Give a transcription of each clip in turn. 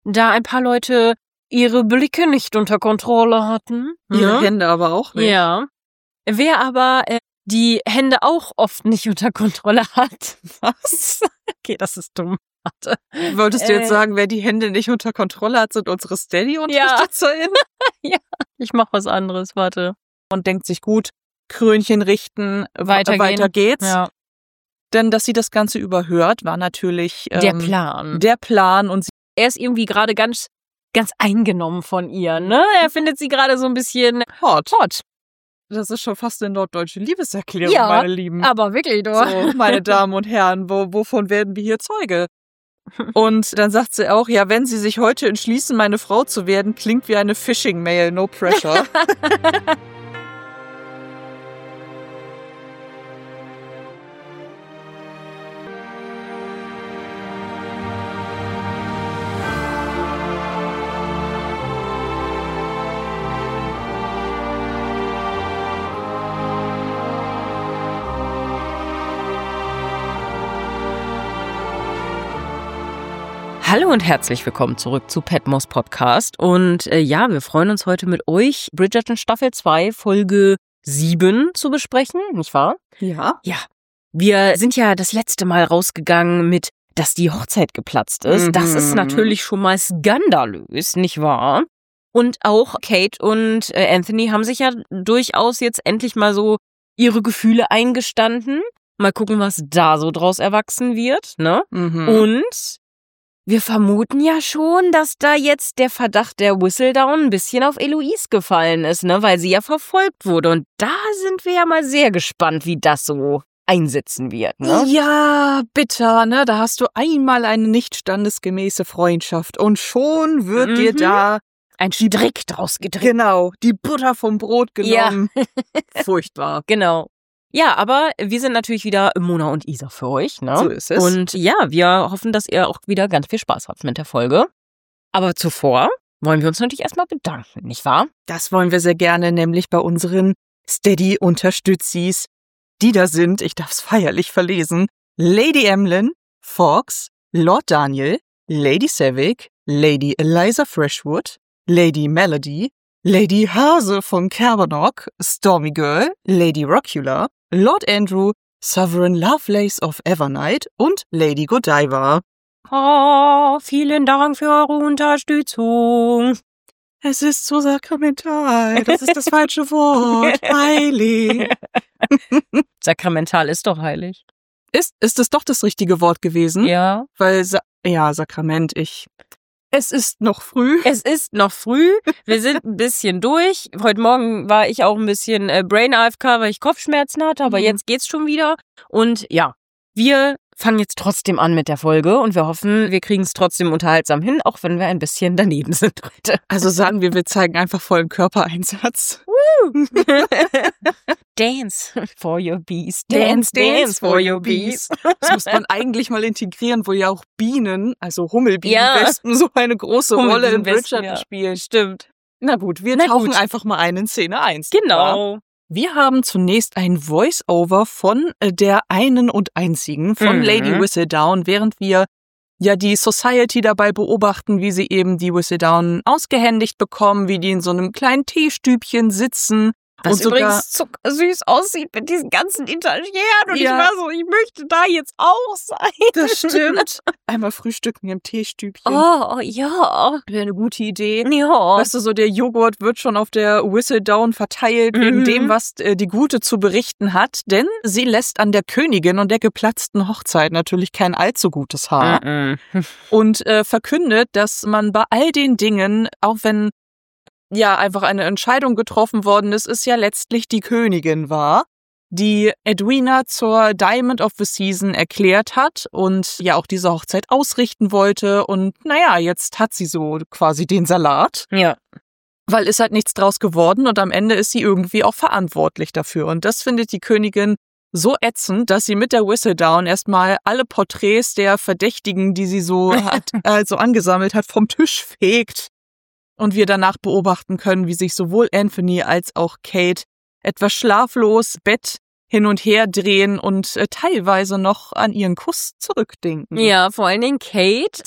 da ein paar Leute ihre Blicke nicht unter Kontrolle hatten. Ihre Hände aber auch nicht. Ja. Wer aber die Hände auch oft nicht unter Kontrolle hat. Was? Okay, das ist dumm. Warte. Wolltest du jetzt sagen, wer die Hände nicht unter Kontrolle hat, sind unsere Steady-UnterstützerInnen? Ja, ich mach was anderes, warte. Und denkt sich gut, Krönchen richten, weiter geht's. Ja. Denn dass sie das Ganze überhört, war natürlich Der Plan. Der Plan. Und Er ist irgendwie gerade ganz eingenommen von ihr, ne? Er findet sie gerade so ein bisschen hot. hot. Das ist schon fast eine norddeutsche Liebeserklärung, Ja, meine Lieben. aber wirklich doch. So, meine Damen und Herren, wovon werden wir hier Zeuge? Und dann sagt sie auch, ja, wenn Sie sich heute entschließen, meine Frau zu werden, klingt wie eine Phishing-Mail, no pressure. Hallo und herzlich willkommen zurück zu Petmos Podcast. Und ja, wir freuen uns heute mit euch, Bridgerton Staffel 2, Folge 7 zu besprechen, nicht wahr? Ja. Ja. Wir sind ja das letzte Mal rausgegangen mit, dass die Hochzeit geplatzt ist. Mhm. Das ist natürlich schon mal skandalös, nicht wahr? Und auch Kate und Anthony haben sich ja durchaus jetzt endlich mal so ihre Gefühle eingestanden. Mal gucken, was da so draus erwachsen wird, ne? Mhm. Und wir vermuten ja schon, dass da jetzt der Verdacht der Whistledown ein bisschen auf Eloise gefallen ist, ne, weil sie ja verfolgt wurde. Und da sind wir ja mal sehr gespannt, wie das so einsetzen wird, ne? Ja, bitter, ne? Da hast du einmal eine nicht standesgemäße Freundschaft und schon wird dir da ein Strick draus gedreht. Genau, die Butter vom Brot genommen. Ja. Furchtbar. Genau. Ja, aber wir sind natürlich wieder Mona und Isa für euch, ne? So ist es. Und ja, wir hoffen, dass ihr auch wieder ganz viel Spaß habt mit der Folge. Aber zuvor wollen wir uns natürlich erstmal bedanken, nicht wahr? Das wollen wir sehr gerne, nämlich bei unseren Steady-Unterstützis, die da sind, ich darf es feierlich verlesen, Lady Emlyn, Fox, Lord Daniel, Lady Savick, Lady Eliza Freshwood, Lady Melody, Lady Hase von Kerbenok, Stormy Girl, Lady Rockula, Lord Andrew, Sovereign Lovelace of Evernight und Lady Godiva. Oh, vielen Dank für eure Unterstützung. Es ist so sakramental, das ist das falsche Wort, heilig. Sakramental ist doch heilig. Ist es doch das richtige Wort gewesen? Ja. Weil, Sakrament, es ist noch früh. Es ist noch früh. Wir sind ein bisschen durch. Heute Morgen war ich auch ein bisschen Brain AFK, weil ich Kopfschmerzen hatte. Aber jetzt geht's schon wieder. Und ja, wir fangen jetzt trotzdem an mit der Folge. Und wir hoffen, wir kriegen es trotzdem unterhaltsam hin, auch wenn wir ein bisschen daneben sind heute. Also sagen wir zeigen einfach vollen Körpereinsatz. Dance for your bees. Dance for your bees. Das muss man eigentlich mal integrieren, wo ja auch Bienen, also Hummelbienenwespen, so eine große Rolle in Bridgerton spielen. Stimmt. Na gut, wir tauchen einfach mal ein in Szene 1. Genau. Wir haben zunächst ein Voice-Over von der einen und einzigen, von Lady Whistledown, während wir ja die Society dabei beobachten, wie sie eben die Whistledown ausgehändigt bekommen, wie die in so einem kleinen Teestübchen sitzen. Was und übrigens zuckersüß aussieht mit diesen ganzen Italienern. Und ich war so, ich möchte da jetzt auch sein. Das stimmt. Einmal frühstücken im Teestübchen. Oh, ja. Wäre eine gute Idee. Ja. Weißt du, so der Joghurt wird schon auf der Whistledown verteilt, wegen dem, was die Gute zu berichten hat. Denn sie lässt an der Königin und der geplatzten Hochzeit natürlich kein allzu gutes Haar. Und verkündet, dass man bei all den Dingen, auch wenn ja einfach eine Entscheidung getroffen worden ist, es ja letztlich die Königin war, die Edwina zur Diamond of the Season erklärt hat und ja auch diese Hochzeit ausrichten wollte. Und naja, jetzt hat sie so quasi den Salat. Ja. Weil ist halt nichts draus geworden und am Ende ist sie irgendwie auch verantwortlich dafür. Und das findet die Königin so ätzend, dass sie mit der Whistledown erstmal alle Porträts der Verdächtigen, die sie so hat, also angesammelt hat, vom Tisch fegt. Und wir danach beobachten können, wie sich sowohl Anthony als auch Kate etwas schlaflos Bett hin und her drehen und teilweise noch an ihren Kuss zurückdenken. Ja, vor allen Dingen Kate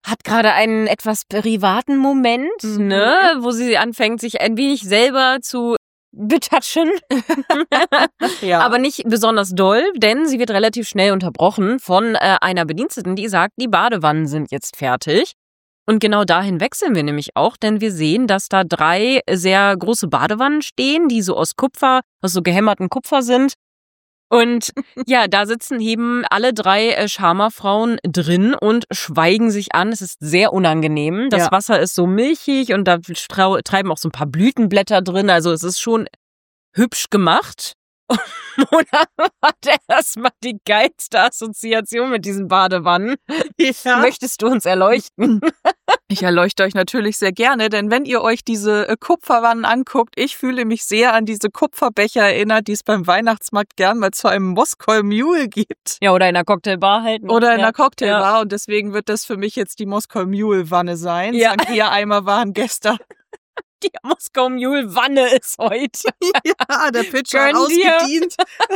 hat gerade einen etwas privaten Moment, ne, wo sie anfängt, sich ein wenig selber zu betatschen. Ja. Aber nicht besonders doll, denn sie wird relativ schnell unterbrochen von einer Bediensteten, die sagt, die Badewannen sind jetzt fertig. Und genau dahin wechseln wir nämlich auch, denn wir sehen, dass da 3 sehr große Badewannen stehen, die so aus so gehämmerten Kupfer sind. Und ja, da sitzen eben alle 3 Sharma-Frauen drin und schweigen sich an. Es ist sehr unangenehm. Das Wasser ist so milchig und da treiben auch so ein paar Blütenblätter drin. Also es ist schon hübsch gemacht. Mona hat erstmal die geilste Assoziation mit diesen Badewannen. Ja. Möchtest du uns erleuchten? Ich erleuchte euch natürlich sehr gerne, denn wenn ihr euch diese Kupferwannen anguckt, ich fühle mich sehr an diese Kupferbecher erinnert, die es beim Weihnachtsmarkt gern mal zu einem Moskau Mule gibt. Ja, oder in einer Cocktailbar halt. Noch. Oder in einer Cocktailbar und deswegen wird das für mich jetzt die Moskau Mule Wanne sein. Ja. Sangria-Eimer waren gestern. Die Moskau Mule Wanne ist heute. Ja, der Pitcher Gönn dir. ausgedient.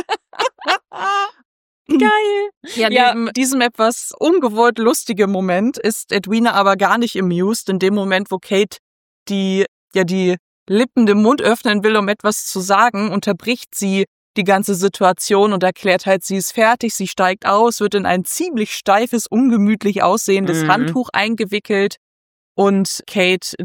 Geil. Ja, neben diesem etwas ungewollt lustigen Moment ist Edwina aber gar nicht amused. In dem Moment, wo Kate die Lippen den Mund öffnen will, um etwas zu sagen, unterbricht sie die ganze Situation und erklärt halt, sie ist fertig, sie steigt aus, wird in ein ziemlich steifes, ungemütlich aussehendes Handtuch eingewickelt und Kate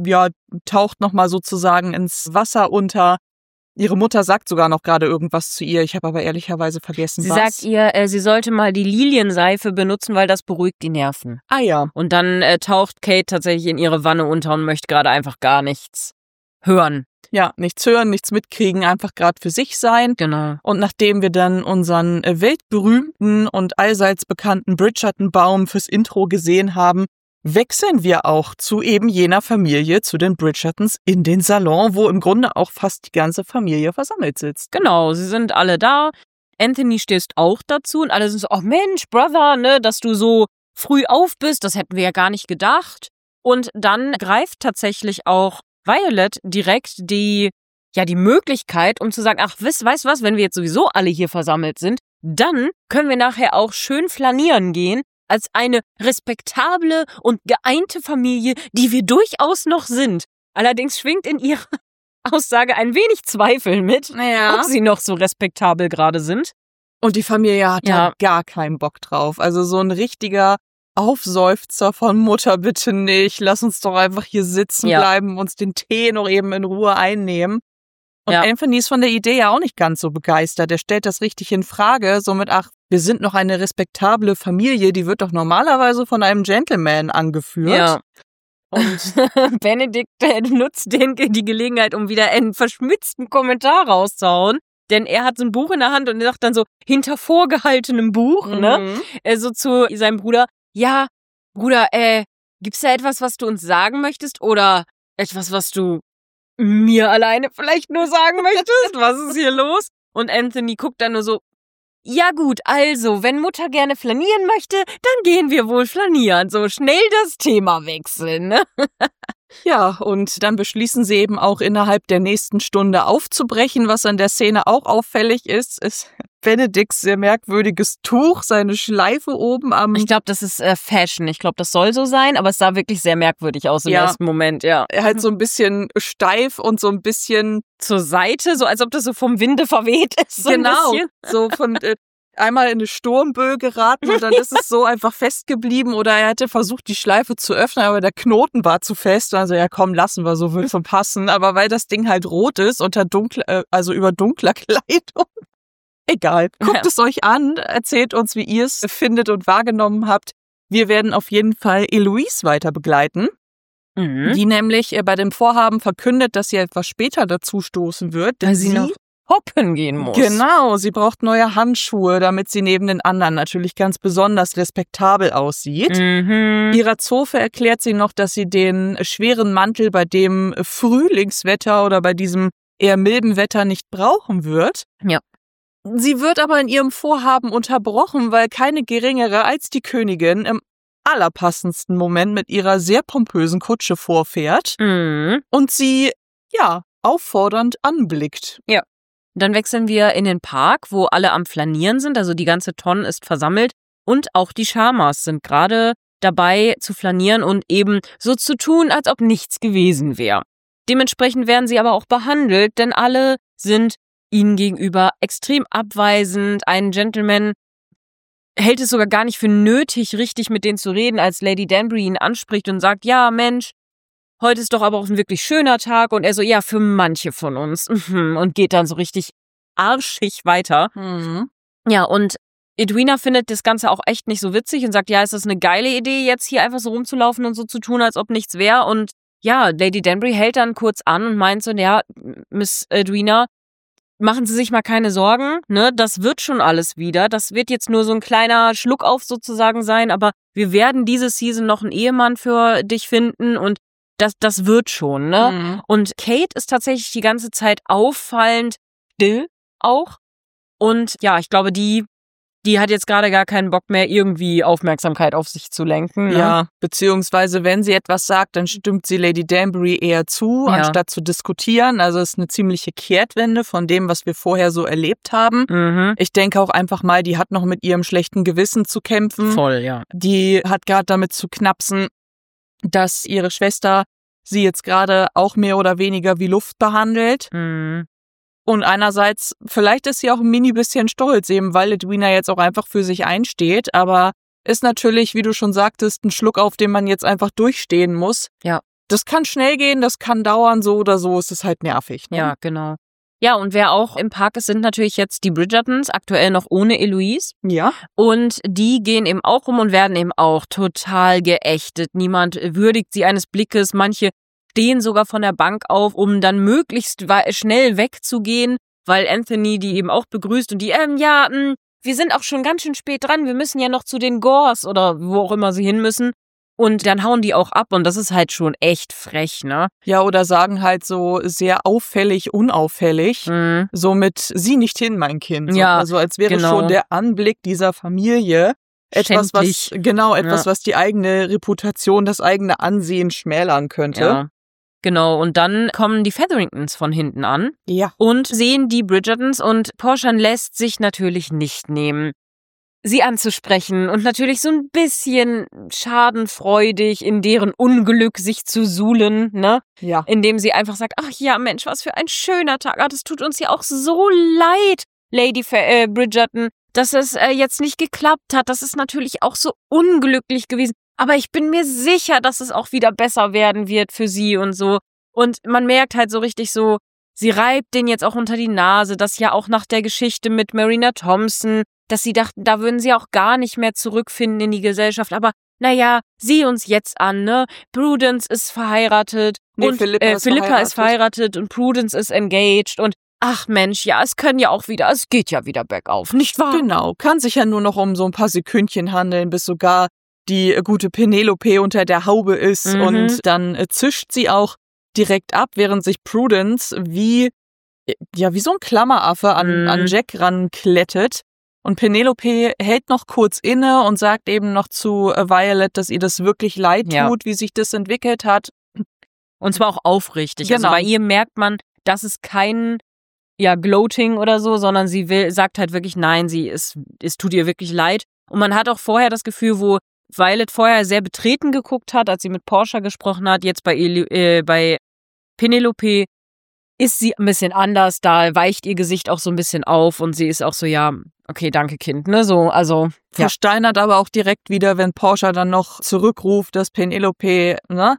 taucht nochmal sozusagen ins Wasser unter. Ihre Mutter sagt sogar noch gerade irgendwas zu ihr. Ich habe aber ehrlicherweise vergessen, Sie was. sagt ihr, sie sollte mal die Lilienseife benutzen, weil das beruhigt die Nerven. Ah ja. Und dann taucht Kate tatsächlich in ihre Wanne unter und möchte gerade einfach gar nichts hören. Ja, nichts hören, nichts mitkriegen, einfach gerade für sich sein. Genau. Und nachdem wir dann unseren weltberühmten und allseits bekannten Bridgerton-Baum fürs Intro gesehen haben, wechseln wir auch zu eben jener Familie, zu den Bridgertons, in den Salon, wo im Grunde auch fast die ganze Familie versammelt sitzt. Genau, sie sind alle da. Anthony stößt auch dazu und alle sind so, oh Mensch, Brother, ne, dass du so früh auf bist, das hätten wir ja gar nicht gedacht. Und dann greift tatsächlich auch Violet direkt die Möglichkeit, um zu sagen, ach, weißt was, wenn wir jetzt sowieso alle hier versammelt sind, dann können wir nachher auch schön flanieren gehen, als eine respektable und geeinte Familie, die wir durchaus noch sind. Allerdings schwingt in ihrer Aussage ein wenig Zweifel mit, ob sie noch so respektabel gerade sind. Und die Familie hat da gar keinen Bock drauf. Also so ein richtiger Aufseufzer von Mutter, bitte nicht, lass uns doch einfach hier sitzen bleiben, uns den Tee noch eben in Ruhe einnehmen. Und Anthony ist von der Idee ja auch nicht ganz so begeistert. Er stellt das richtig in Frage, somit, wir sind noch eine respektable Familie, die wird doch normalerweise von einem Gentleman angeführt. Ja. Und Benedikt nutzt die Gelegenheit, um wieder einen verschmitzten Kommentar rauszuhauen. Denn er hat so ein Buch in der Hand und er sagt dann so, hinter vorgehaltenem Buch, ne? So zu seinem Bruder, ja, Bruder, gibt's da etwas, was du uns sagen möchtest? Oder etwas, was du mir alleine vielleicht nur sagen möchtest? Was ist hier los? Und Anthony guckt dann nur so, ja gut, also, wenn Mutter gerne flanieren möchte, dann gehen wir wohl flanieren. So schnell das Thema wechseln, ne? Ja, und dann beschließen sie eben auch innerhalb der nächsten Stunde aufzubrechen. Was an der Szene auch auffällig ist Benedikts sehr merkwürdiges Tuch, seine Schleife oben am... Ich glaube, das ist Fashion. Ich glaube, das soll so sein, aber es sah wirklich sehr merkwürdig aus im ersten Moment, ja. Halt so ein bisschen steif und so ein bisschen zur Seite, so als ob das so vom Winde verweht ist. So genau, ein so von... einmal in eine Sturmböe geraten und dann ist es so einfach festgeblieben oder er hätte versucht, die Schleife zu öffnen, aber der Knoten war zu fest. Also ja, komm, lassen wir, so wird schon passen. Aber weil das Ding halt rot ist, über dunkler Kleidung. Egal, guckt es euch an, erzählt uns, wie ihr es findet und wahrgenommen habt. Wir werden auf jeden Fall Eloise weiter begleiten, die nämlich bei dem Vorhaben verkündet, dass sie etwas später dazu stoßen wird. Weil sie noch hoppen gehen muss. Genau, sie braucht neue Handschuhe, damit sie neben den anderen natürlich ganz besonders respektabel aussieht. Ihrer Zofe erklärt sie noch, dass sie den schweren Mantel bei dem Frühlingswetter oder bei diesem eher milden Wetter nicht brauchen wird. Ja. Sie wird aber in ihrem Vorhaben unterbrochen, weil keine geringere als die Königin im allerpassendsten Moment mit ihrer sehr pompösen Kutsche vorfährt und sie, auffordernd anblickt. Ja. Dann wechseln wir in den Park, wo alle am Flanieren sind, also die ganze Tonne ist versammelt und auch die Sharmas sind gerade dabei zu flanieren und eben so zu tun, als ob nichts gewesen wäre. Dementsprechend werden sie aber auch behandelt, denn alle sind ihnen gegenüber extrem abweisend. Ein Gentleman hält es sogar gar nicht für nötig, richtig mit denen zu reden, als Lady Danbury ihn anspricht und sagt, ja Mensch, heute ist doch aber auch ein wirklich schöner Tag. Und er so, ja, für manche von uns. Und geht dann so richtig arschig weiter. Ja, und Edwina findet das Ganze auch echt nicht so witzig und sagt, ja, ist das eine geile Idee, jetzt hier einfach so rumzulaufen und so zu tun, als ob nichts wäre. Und ja, Lady Danbury hält dann kurz an und meint so, ja, Miss Edwina, machen Sie sich mal keine Sorgen, ne, das wird schon alles wieder. Das wird jetzt nur so ein kleiner Schluckauf sozusagen sein, aber wir werden diese Season noch einen Ehemann für dich finden und das wird schon, ne? Und Kate ist tatsächlich die ganze Zeit auffallend still auch. Und ja, ich glaube, die hat jetzt gerade gar keinen Bock mehr, irgendwie Aufmerksamkeit auf sich zu lenken. Ne? Ja, beziehungsweise wenn sie etwas sagt, dann stimmt sie Lady Danbury eher zu, anstatt zu diskutieren. Also es ist eine ziemliche Kehrtwende von dem, was wir vorher so erlebt haben. Ich denke auch einfach mal, die hat noch mit ihrem schlechten Gewissen zu kämpfen. Voll, ja. Die hat gerade damit zu knapsen, dass ihre Schwester sie jetzt gerade auch mehr oder weniger wie Luft behandelt. Und einerseits, vielleicht ist sie auch ein mini bisschen stolz, eben weil Edwina jetzt auch einfach für sich einsteht, aber ist natürlich, wie du schon sagtest, ein Schluck, auf den man jetzt einfach durchstehen muss. Ja. Das kann schnell gehen, das kann dauern, so oder so, ist es halt nervig. Ne? Ja, genau. Ja, und wer auch im Park ist, sind natürlich jetzt die Bridgertons, aktuell noch ohne Eloise. Ja. Und die gehen eben auch rum und werden eben auch total geächtet. Niemand würdigt sie eines Blickes. Manche stehen sogar von der Bank auf, um dann möglichst schnell wegzugehen, weil Anthony die eben auch begrüßt und die, wir sind auch schon ganz schön spät dran, wir müssen ja noch zu den Gores oder wo auch immer sie hin müssen. Und dann hauen die auch ab und das ist halt schon echt frech, ne? Ja, oder sagen halt so sehr auffällig, unauffällig, so mit sieh nicht hin, mein Kind. So, Ja, also als wäre genau. schon der Anblick dieser Familie etwas, was die eigene Reputation, das eigene Ansehen schmälern könnte. Ja. Genau, und dann kommen die Featheringtons von hinten an und sehen die Bridgertons und Portia lässt sich natürlich nicht nehmen, sie anzusprechen und natürlich so ein bisschen schadenfreudig in deren Unglück sich zu suhlen, ne? Ja. Indem sie einfach sagt, ach ja, Mensch, was für ein schöner Tag. Das tut uns ja auch so leid, Lady Bridgerton, dass es jetzt nicht geklappt hat. Das ist natürlich auch so unglücklich gewesen. Aber ich bin mir sicher, dass es auch wieder besser werden wird für sie und so. Und man merkt halt so richtig so, sie reibt den jetzt auch unter die Nase, dass ja auch nach der Geschichte mit Marina Thompson, dass sie dachten, da würden sie auch gar nicht mehr zurückfinden in die Gesellschaft. Aber naja, sieh uns jetzt an, ne? Prudence ist verheiratet und Philippa ist verheiratet und Prudence ist engaged und ach Mensch, ja, es geht ja wieder bergauf, nicht wahr? Genau, kann sich ja nur noch um so ein paar Sekündchen handeln, bis sogar die gute Penelope unter der Haube ist und dann zischt sie auch direkt ab, während sich Prudence wie so ein Klammeraffe an Jack ranklettet. Und Penelope hält noch kurz inne und sagt eben noch zu Violet, dass ihr das wirklich leid tut, wie sich das entwickelt hat. Und zwar auch aufrichtig. Genau. Also bei ihr merkt man, das ist kein Gloating oder so, sondern sie sagt halt wirklich, nein, es tut ihr wirklich leid. Und man hat auch vorher das Gefühl, wo Violet vorher sehr betreten geguckt hat, als sie mit Portia gesprochen hat, jetzt bei Penelope ist sie ein bisschen anders, da weicht ihr Gesicht auch so ein bisschen auf und sie ist auch so, ja, okay, danke Kind, ne, so, also. Versteinert aber auch direkt wieder, wenn Portia dann noch zurückruft, dass Penelope,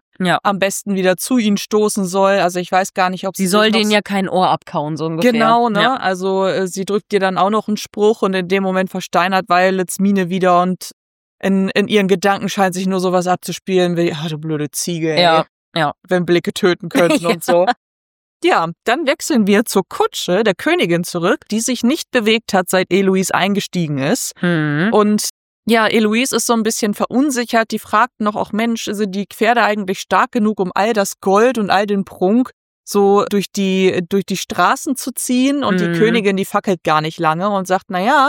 am besten wieder zu ihnen stoßen soll, also ich weiß gar nicht, ob sie soll denen ja kein Ohr abkauen, so ungefähr. Genau, ne, ja. Also sie drückt ihr dann auch noch einen Spruch und in dem Moment versteinert Violets Miene wieder und in ihren Gedanken scheint sich nur sowas abzuspielen wie, du blöde Ziege, ey. Ja. Wenn Blicke töten könnten und so. Ja, dann wechseln wir zur Kutsche der Königin zurück, die sich nicht bewegt hat, seit Eloise eingestiegen ist. Und ja, Eloise ist so ein bisschen verunsichert. Die fragt noch auch, Mensch, sind die Pferde eigentlich stark genug, um all das Gold und all den Prunk so durch die Straßen zu ziehen? Und die Königin, die fackelt gar nicht lange und sagt,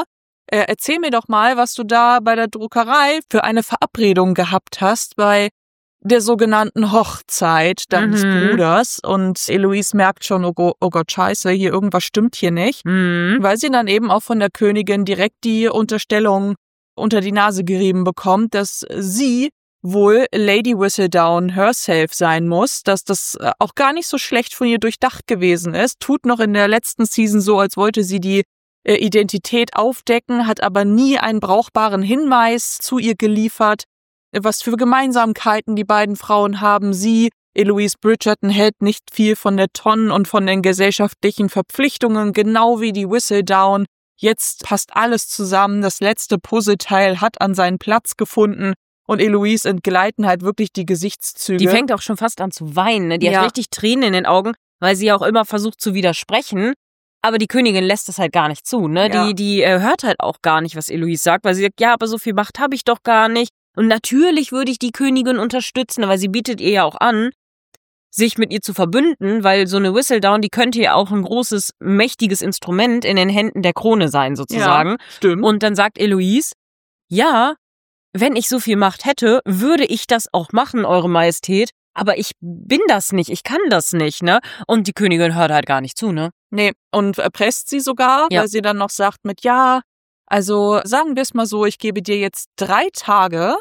erzähl mir doch mal, was du da bei der Druckerei für eine Verabredung gehabt hast bei der sogenannten Hochzeit deines Bruders. Und Eloise merkt schon, oh Gott, scheiße, hier irgendwas stimmt hier nicht. Weil sie dann eben auch von der Königin direkt die Unterstellung unter die Nase gerieben bekommt, dass sie wohl Lady Whistledown herself sein muss, dass das auch gar nicht so schlecht von ihr durchdacht gewesen ist. Tut noch in der letzten Season so, als wollte sie die Identität aufdecken, hat aber nie einen brauchbaren Hinweis zu ihr geliefert, was für Gemeinsamkeiten die beiden Frauen haben. Sie, Eloise Bridgerton, hält nicht viel von der Tonnen und von den gesellschaftlichen Verpflichtungen, genau wie die Whistledown. Jetzt passt alles zusammen, das letzte Puzzleteil hat an seinen Platz gefunden und Eloise entgleiten halt wirklich die Gesichtszüge. Die fängt auch schon fast an zu weinen, ne? Die hat richtig Tränen in den Augen, weil sie auch immer versucht zu widersprechen. Aber die Königin lässt das halt gar nicht zu, ne? Ja. Die hört halt auch gar nicht, was Eloise sagt, weil sie sagt, ja, aber so viel Macht habe ich doch gar nicht. Und natürlich würde ich die Königin unterstützen, weil sie bietet ihr ja auch an, sich mit ihr zu verbünden, weil so eine Whistledown, die könnte ja auch ein großes, mächtiges Instrument in den Händen der Krone sein, sozusagen. Ja, stimmt. Und dann sagt Eloise, ja, wenn ich so viel Macht hätte, würde ich das auch machen, Eure Majestät, aber ich bin das nicht, ich kann das nicht, ne? Und die Königin hört halt gar nicht zu, ne? Nee, und erpresst sie sogar, weil sie dann noch sagt mit, ja, also sagen wir es mal so, ich gebe dir jetzt 3 Tage,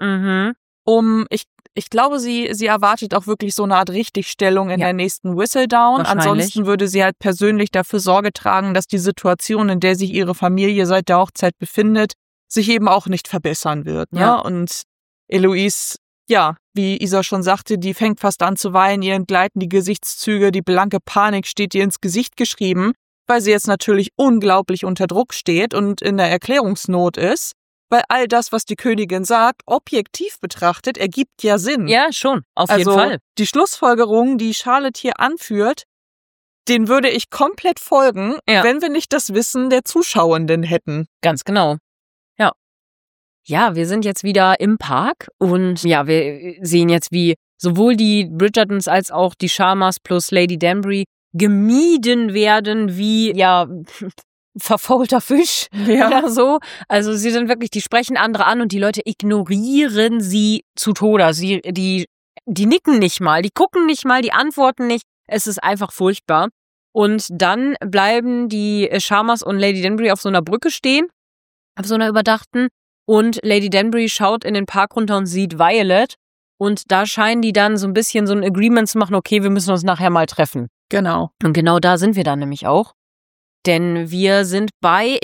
ich glaube, sie erwartet auch wirklich so eine Art Richtigstellung in der nächsten Whistledown. Ansonsten würde sie halt persönlich dafür Sorge tragen, dass die Situation, in der sich ihre Familie seit der Hochzeit befindet, sich eben auch nicht verbessern wird. Ne? Ja. Und Eloise, ja, wie Isa schon sagte, die fängt fast an zu weinen, ihr entgleiten die Gesichtszüge, die blanke Panik steht ihr ins Gesicht geschrieben, weil sie jetzt natürlich unglaublich unter Druck steht und in der Erklärungsnot ist. Weil all das, was die Königin sagt, objektiv betrachtet, ergibt ja Sinn. Ja, schon, auf jeden Fall. Die Schlussfolgerungen, die Charlotte hier anführt, denen würde ich komplett folgen, wenn wir nicht das Wissen der Zuschauenden hätten. Ganz genau. Ja. Ja, wir sind jetzt wieder im Park und ja, wir sehen jetzt, wie sowohl die Bridgertons als auch die Sharmas plus Lady Danbury gemieden werden wie, ja, verfaulter Fisch oder so. Also sie sind wirklich, die sprechen andere an und die Leute ignorieren sie zu Tode. Die nicken nicht mal, die gucken nicht mal, die antworten nicht. Es ist einfach furchtbar. Und dann bleiben die Sharmas und Lady Danbury auf so einer Brücke stehen, auf so einer überdachten. Und Lady Danbury schaut in den Park runter und sieht Violet. Und da scheinen die dann so ein bisschen so ein Agreement zu machen, okay, wir müssen uns nachher mal treffen. Genau. Und genau da sind wir dann nämlich auch. Denn wir sind bei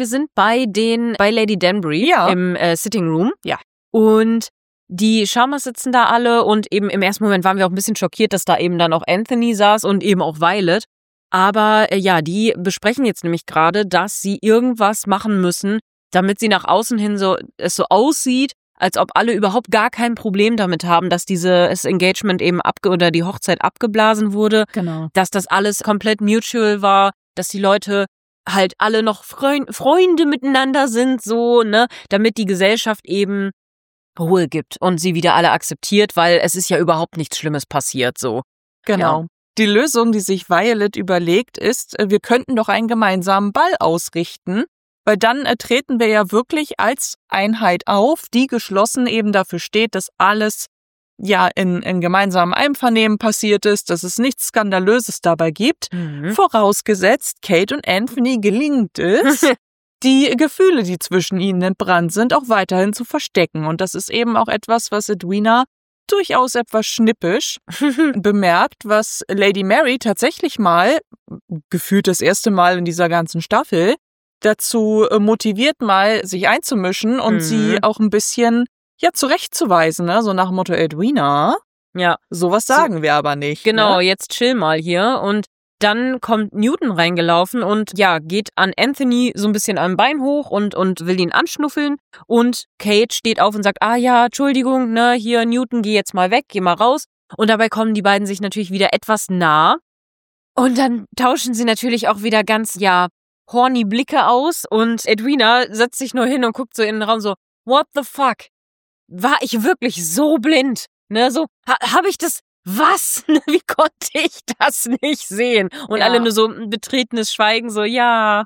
Lady Danbury im Sitting Room. Ja. Und die Sharmas sitzen da alle und eben im ersten Moment waren wir auch ein bisschen schockiert, dass da eben dann auch Anthony saß und eben auch Violet. Aber die besprechen jetzt nämlich gerade, dass sie irgendwas machen müssen, damit sie nach außen hin es so aussieht, als ob alle überhaupt gar kein Problem damit haben, dass dieses Engagement eben oder die Hochzeit abgeblasen wurde. Genau. Dass das alles komplett mutual war, dass die Leute halt alle noch Freunde miteinander sind, so, ne, damit die Gesellschaft eben Ruhe gibt und sie wieder alle akzeptiert, weil es ist ja überhaupt nichts Schlimmes passiert, so. Genau. Ja. Die Lösung, die sich Violet überlegt, ist, wir könnten doch einen gemeinsamen Ball ausrichten, weil dann treten wir ja wirklich als Einheit auf, die geschlossen eben dafür steht, dass alles ja in gemeinsamem Einvernehmen passiert ist, dass es nichts Skandalöses dabei gibt. Vorausgesetzt, Kate und Anthony gelingt es, die Gefühle, die zwischen ihnen entbrannt sind, auch weiterhin zu verstecken. Und das ist eben auch etwas, was Edwina durchaus etwas schnippisch bemerkt, was Lady Mary tatsächlich mal, gefühlt das erste Mal in dieser ganzen Staffel, dazu motiviert, mal sich einzumischen und sie auch ein bisschen zurechtzuweisen, ne? So nach dem Motto, Edwina, sowas sagen wir aber nicht. Genau, ne? jetzt chill mal hier. Und dann kommt Newton reingelaufen und geht an Anthony so ein bisschen am Bein hoch und will ihn anschnuffeln. Und Kate steht auf und sagt, Entschuldigung, ne, hier Newton, geh jetzt mal weg, geh mal raus. Und dabei kommen die beiden sich natürlich wieder etwas nah. Und dann tauschen sie natürlich auch wieder ganz, horny Blicke aus. Und Edwina setzt sich nur hin und guckt so in den Raum so, what the fuck? War ich wirklich so blind? Ne, so, habe ich das, was? Wie konnte ich das nicht sehen? Und alle nur so ein betretenes Schweigen, so, es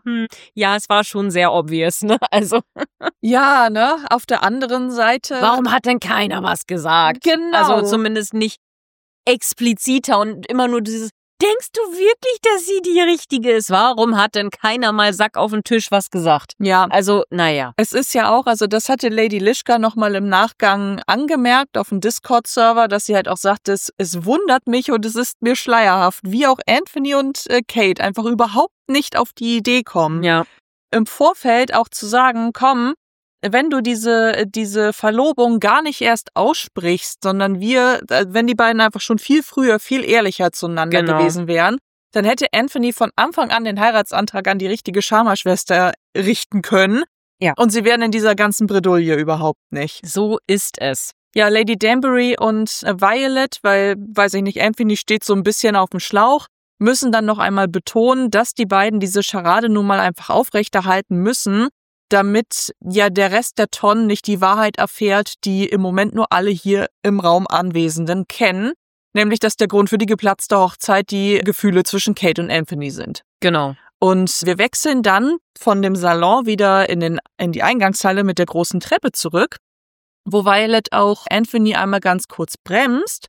war schon sehr obvious, ne, also. Ja, ne, auf der anderen Seite. Warum hat denn keiner was gesagt? Genau. Also zumindest nicht expliziter und immer nur dieses, denkst du wirklich, dass sie die Richtige ist? Warum hat denn keiner mal Sack auf den Tisch was gesagt? Ja. Also, naja. Es ist ja auch, also das hatte Lady Lischka nochmal im Nachgang angemerkt auf dem Discord-Server, dass sie halt auch sagte, es wundert mich und es ist mir schleierhaft, wie auch Anthony und Kate einfach überhaupt nicht auf die Idee kommen. Ja. Im Vorfeld auch zu sagen, komm, wenn du diese Verlobung gar nicht erst aussprichst, sondern wenn die beiden einfach schon viel früher, viel ehrlicher zueinander gewesen wären, dann hätte Anthony von Anfang an den Heiratsantrag an die richtige Schama-Schwester richten können. Ja. Und sie wären in dieser ganzen Bredouille überhaupt nicht. So ist es. Ja, Lady Danbury und Violet, weil, weiß ich nicht, Anthony steht so ein bisschen auf dem Schlauch, müssen dann noch einmal betonen, dass die beiden diese Scharade nun mal einfach aufrechterhalten müssen, damit ja der Rest der Tonnen nicht die Wahrheit erfährt, die im Moment nur alle hier im Raum Anwesenden kennen, nämlich dass der Grund für die geplatzte Hochzeit die Gefühle zwischen Kate und Anthony sind. Genau. Und wir wechseln dann von dem Salon wieder in die Eingangshalle mit der großen Treppe zurück, wo Violet auch Anthony einmal ganz kurz bremst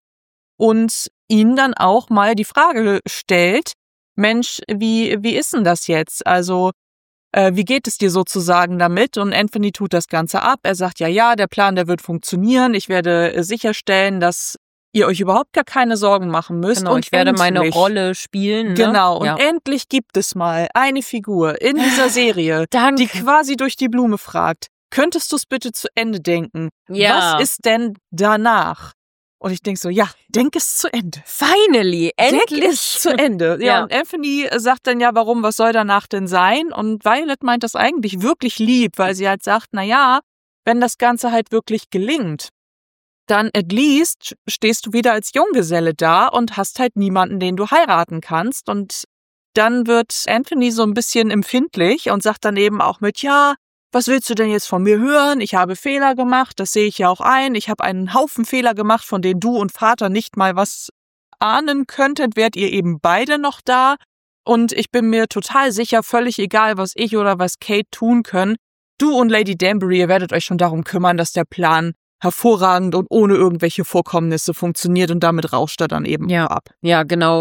und ihn dann auch mal die Frage stellt, Mensch, wie ist denn das jetzt? Also, wie geht es dir sozusagen damit? Und Anthony tut das Ganze ab. Er sagt, ja, der Plan, der wird funktionieren. Ich werde sicherstellen, dass ihr euch überhaupt gar keine Sorgen machen müsst. Genau, und ich werde meine Rolle spielen. Ne? Genau, und endlich gibt es mal eine Figur in dieser Serie, die quasi durch die Blume fragt, könntest du es bitte zu Ende denken? Ja. Was ist denn danach? Und ich denke so, ja, denk es zu Ende. Finally, endlich. Denk es zu Ende. Ja, und Anthony sagt dann ja, warum, was soll danach denn sein? Und Violet meint das eigentlich wirklich lieb, weil sie halt sagt, wenn das Ganze halt wirklich gelingt, dann at least stehst du wieder als Junggeselle da und hast halt niemanden, den du heiraten kannst. Und dann wird Anthony so ein bisschen empfindlich und sagt dann eben auch mit, was willst du denn jetzt von mir hören? Ich habe Fehler gemacht, das sehe ich ja auch ein. Ich habe einen Haufen Fehler gemacht, von denen du und Vater nicht mal was ahnen könntet. Wärt ihr eben beide noch da? Und ich bin mir total sicher, völlig egal, was ich oder was Kate tun können. Du und Lady Danbury, ihr werdet euch schon darum kümmern, dass der Plan hervorragend und ohne irgendwelche Vorkommnisse funktioniert und damit rauscht er dann eben ab. Ja, genau.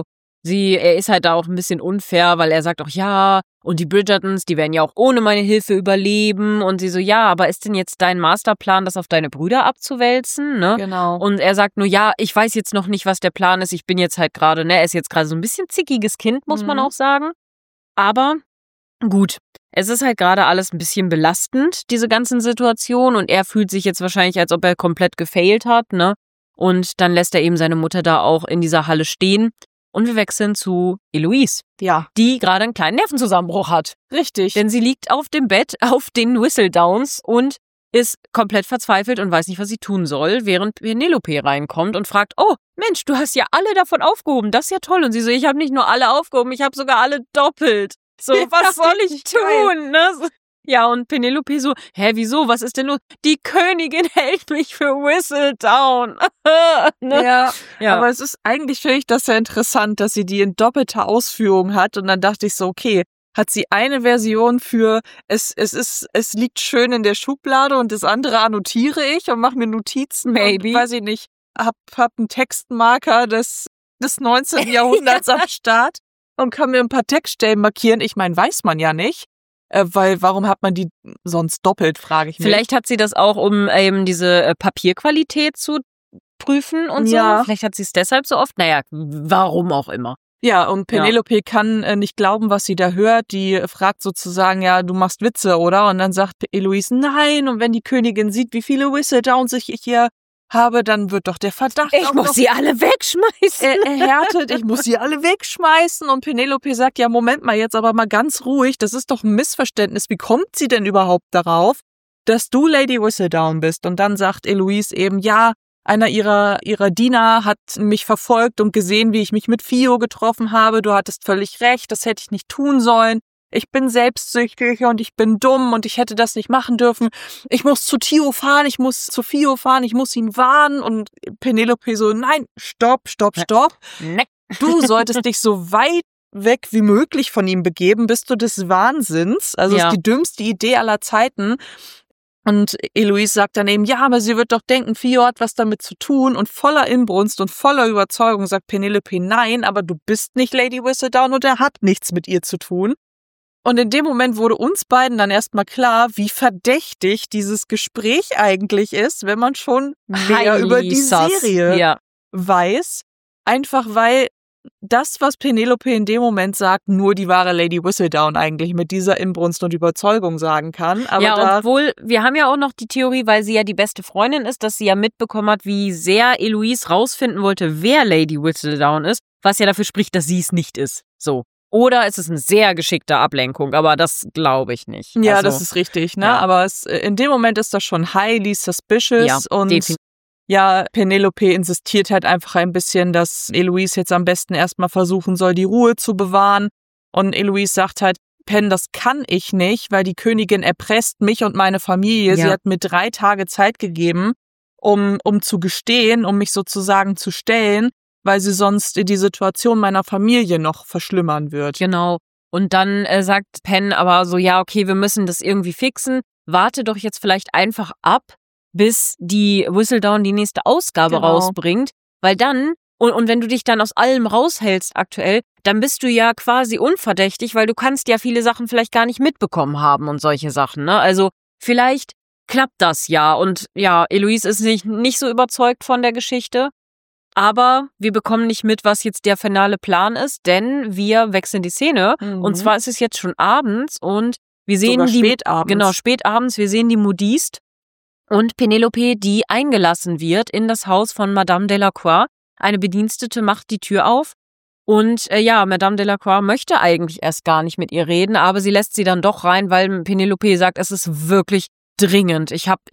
Er ist halt da auch ein bisschen unfair, weil er sagt auch, und die Bridgertons, die werden ja auch ohne meine Hilfe überleben. Und sie so, aber ist denn jetzt dein Masterplan, das auf deine Brüder abzuwälzen? Ne? Genau. Und er sagt nur, ich weiß jetzt noch nicht, was der Plan ist. Ich bin jetzt halt gerade, er ist jetzt gerade so ein bisschen zickiges Kind, muss man auch sagen. Aber gut, es ist halt gerade alles ein bisschen belastend, diese ganzen Situationen. Und er fühlt sich jetzt wahrscheinlich, als ob er komplett gefailt hat, ne? Und dann lässt er eben seine Mutter da auch in dieser Halle stehen. Und wir wechseln zu Eloise, die gerade einen kleinen Nervenzusammenbruch hat. Richtig. Denn sie liegt auf dem Bett auf den Whistledowns und ist komplett verzweifelt und weiß nicht, was sie tun soll, während Penelope reinkommt und fragt, oh, Mensch, du hast ja alle davon aufgehoben, das ist ja toll. Und sie so, ich habe nicht nur alle aufgehoben, ich habe sogar alle doppelt. So, was soll ich tun? Ne? Ja, und Penelope so, wieso, was ist denn los? Die Königin hält mich für Whistledown. Ne? Ja, aber es ist eigentlich, finde ich das sehr interessant, dass sie die in doppelter Ausführung hat. Und dann dachte ich so, okay, hat sie eine Version für es liegt schön in der Schublade und das andere annotiere ich und mache mir Notizen. Maybe. Und, weiß ich nicht, hab einen Textmarker des 19. Jahrhunderts am Start und kann mir ein paar Textstellen markieren. Ich meine, weiß man ja nicht. Weil warum hat man die sonst doppelt, frage ich mich. Vielleicht hat sie das auch, um eben diese Papierqualität zu prüfen und so. Vielleicht hat sie es deshalb so oft. Warum auch immer. Ja, und Penelope kann nicht glauben, was sie da hört. Die fragt sozusagen, du machst Witze, oder? Und dann sagt Eloise, nein. Und wenn die Königin sieht, wie viele Whistledowns ich hier habe, dann wird doch der Verdacht ich muss sie alle wegschmeißen. Erhärtet, ich muss sie alle wegschmeißen. Und Penelope sagt, Moment mal, jetzt aber mal ganz ruhig, das ist doch ein Missverständnis. Wie kommt sie denn überhaupt darauf, dass du Lady Whistledown bist? Und dann sagt Eloise eben, einer ihrer Diener hat mich verfolgt und gesehen, wie ich mich mit Fio getroffen habe. Du hattest völlig recht, das hätte ich nicht tun sollen. Ich bin selbstsüchtig und ich bin dumm und ich hätte das nicht machen dürfen. Ich muss zu Fio fahren, ich muss ihn warnen. Und Penelope so, nein, stopp. Du solltest dich so weit weg wie möglich von ihm begeben, bist du des Wahnsinns. Also ist die dümmste Idee aller Zeiten. Und Eloise sagt dann eben, ja, aber sie wird doch denken, Fio hat was damit zu tun. Und voller Inbrunst und voller Überzeugung sagt Penelope, nein, aber du bist nicht Lady Whistledown und er hat nichts mit ihr zu tun. Und in dem Moment wurde uns beiden dann erstmal klar, wie verdächtig dieses Gespräch eigentlich ist, wenn man schon mehr über die Serie weiß. Einfach weil das, was Penelope in dem Moment sagt, nur die wahre Lady Whistledown eigentlich mit dieser Inbrunst und Überzeugung sagen kann. Aber ja, obwohl, wir haben ja auch noch die Theorie, weil sie ja die beste Freundin ist, dass sie ja mitbekommen hat, wie sehr Eloise rausfinden wollte, wer Lady Whistledown ist, was ja dafür spricht, dass sie es nicht ist. So. Oder es ist eine sehr geschickte Ablenkung, aber das glaube ich nicht. Ja, das ist richtig, ne? Ja. Aber in dem Moment ist das schon highly suspicious. Ja, und definitiv. Ja, Penelope insistiert halt einfach ein bisschen, dass Eloise jetzt am besten erstmal versuchen soll, die Ruhe zu bewahren. Und Eloise sagt halt, Pen, das kann ich nicht, weil die Königin erpresst mich und meine Familie. Ja. Sie hat mir 3 Tage Zeit gegeben, um zu gestehen, um mich sozusagen zu stellen, weil sie sonst die Situation meiner Familie noch verschlimmern wird. Genau. Und dann sagt Pen aber so, ja, okay, wir müssen das irgendwie fixen. Warte doch jetzt vielleicht einfach ab, bis die Whistledown die nächste Ausgabe rausbringt, weil dann, und wenn du dich dann aus allem raushältst aktuell, dann bist du ja quasi unverdächtig, weil du kannst ja viele Sachen vielleicht gar nicht mitbekommen haben und solche Sachen, ne? Also vielleicht klappt das ja und ja, Eloise ist nicht so überzeugt von der Geschichte, aber wir bekommen nicht mit, was jetzt der finale Plan ist, denn wir wechseln die Szene und zwar ist es jetzt schon abends und wir sehen spätabends, wir sehen die Modiste und Penelope, die eingelassen wird in das Haus von Madame Delacroix. Eine Bedienstete macht die Tür auf und Madame Delacroix möchte eigentlich erst gar nicht mit ihr reden, aber sie lässt sie dann doch rein, weil Penelope sagt, es ist wirklich dringend.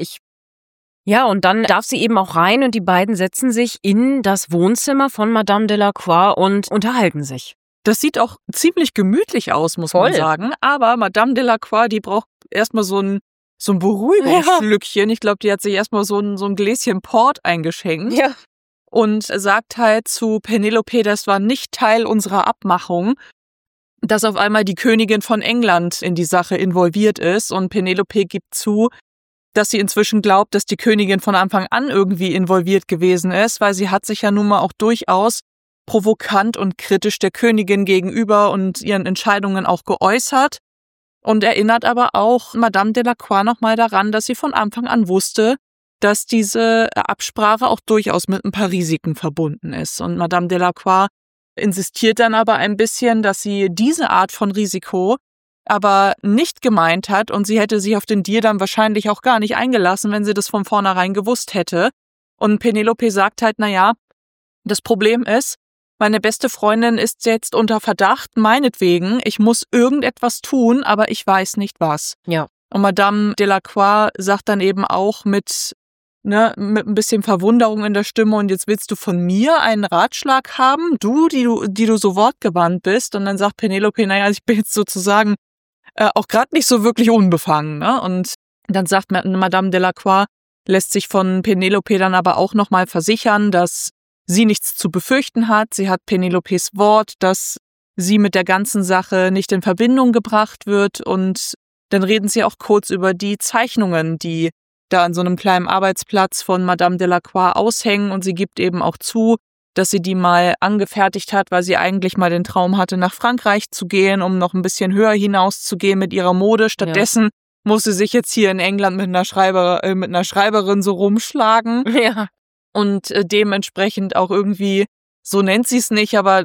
Und dann darf sie eben auch rein und die beiden setzen sich in das Wohnzimmer von Madame Delacroix und unterhalten sich. Das sieht auch ziemlich gemütlich aus, muss man sagen, aber Madame Delacroix, die braucht erstmal so ein Beruhigungsschlückchen. Ja. Ich glaube, die hat sich erstmal so ein Gläschen Port eingeschenkt. Ja. Und sagt halt zu Penelope, das war nicht Teil unserer Abmachung, dass auf einmal die Königin von England in die Sache involviert ist. Und Penelope gibt zu, dass sie inzwischen glaubt, dass die Königin von Anfang an irgendwie involviert gewesen ist, weil sie hat sich ja nun mal auch durchaus provokant und kritisch der Königin gegenüber und ihren Entscheidungen auch geäußert. Und erinnert aber auch Madame Delacroix nochmal daran, dass sie von Anfang an wusste, dass diese Absprache auch durchaus mit ein paar Risiken verbunden ist. Und Madame Delacroix insistiert dann aber ein bisschen, dass sie diese Art von Risiko aber nicht gemeint hat und sie hätte sich auf den Deal dann wahrscheinlich auch gar nicht eingelassen, wenn sie das von vornherein gewusst hätte. Und Penelope sagt halt, naja, das Problem ist, meine beste Freundin ist jetzt unter Verdacht, meinetwegen, ich muss irgendetwas tun, aber ich weiß nicht was. Ja. Und Madame Delacroix sagt dann eben auch mit ein bisschen Verwunderung in der Stimme, und jetzt willst du von mir einen Ratschlag haben, die du so wortgewandt bist. Und dann sagt Penelope, naja, ich bin jetzt sozusagen auch gerade nicht so wirklich unbefangen. Ne? Und dann sagt Madame Delacroix, lässt sich von Penelope dann aber auch nochmal versichern, dass sie nichts zu befürchten hat. Sie hat Penelopes Wort, dass sie mit der ganzen Sache nicht in Verbindung gebracht wird. Und dann reden sie auch kurz über die Zeichnungen, die da an so einem kleinen Arbeitsplatz von Madame Delacroix aushängen. Und sie gibt eben auch zu, dass sie die mal angefertigt hat, weil sie eigentlich mal den Traum hatte, nach Frankreich zu gehen, um noch ein bisschen höher hinauszugehen mit ihrer Mode. Stattdessen muss sie sich jetzt hier in England mit einer Schreiberin so rumschlagen. Ja. Und dementsprechend auch irgendwie, so nennt sie es nicht, aber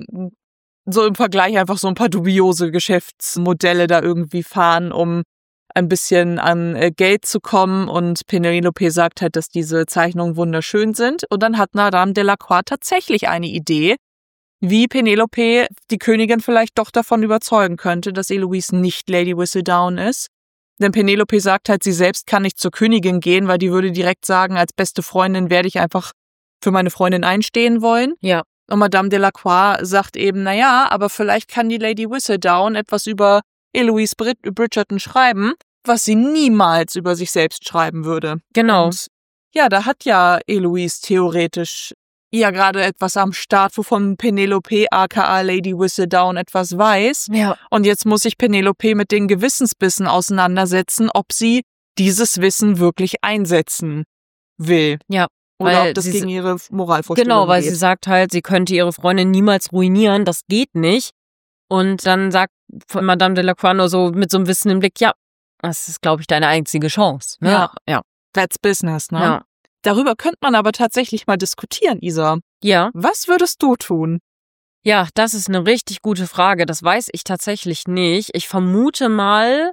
so im Vergleich einfach so ein paar dubiose Geschäftsmodelle da irgendwie fahren, um ein bisschen an Geld zu kommen. Und Penelope sagt halt, dass diese Zeichnungen wunderschön sind. Und dann hat Madame Delacroix tatsächlich eine Idee, wie Penelope die Königin vielleicht doch davon überzeugen könnte, dass Eloise nicht Lady Whistledown ist. Denn Penelope sagt halt, sie selbst kann nicht zur Königin gehen, weil die würde direkt sagen, als beste Freundin werde ich einfach für meine Freundin einstehen wollen. Ja. Und Madame Delacroix sagt eben, naja, aber vielleicht kann die Lady Whistledown etwas über Eloise Bridgerton schreiben, was sie niemals über sich selbst schreiben würde. Genau. Und ja, da hat ja Eloise theoretisch ja gerade etwas am Start, wovon Penelope aka Lady Whistledown etwas weiß. Ja. Und jetzt muss sich Penelope mit den Gewissensbissen auseinandersetzen, ob sie dieses Wissen wirklich einsetzen will. Ja. Oder ob das gegen ihre Moralvorstellungen Genau, weil geht. sie sagt halt, sie könnte ihre Freundin niemals ruinieren, das geht nicht. Und dann sagt Madame Delacroix nur so mit so einem wissenden Blick, ja, das ist, glaube ich, deine einzige Chance. Ne? Ja. That's business, ne? Ja. Darüber könnte man aber tatsächlich mal diskutieren, Isa. Ja. Was würdest du tun? Ja, das ist eine richtig gute Frage. Das weiß ich tatsächlich nicht. Ich vermute mal,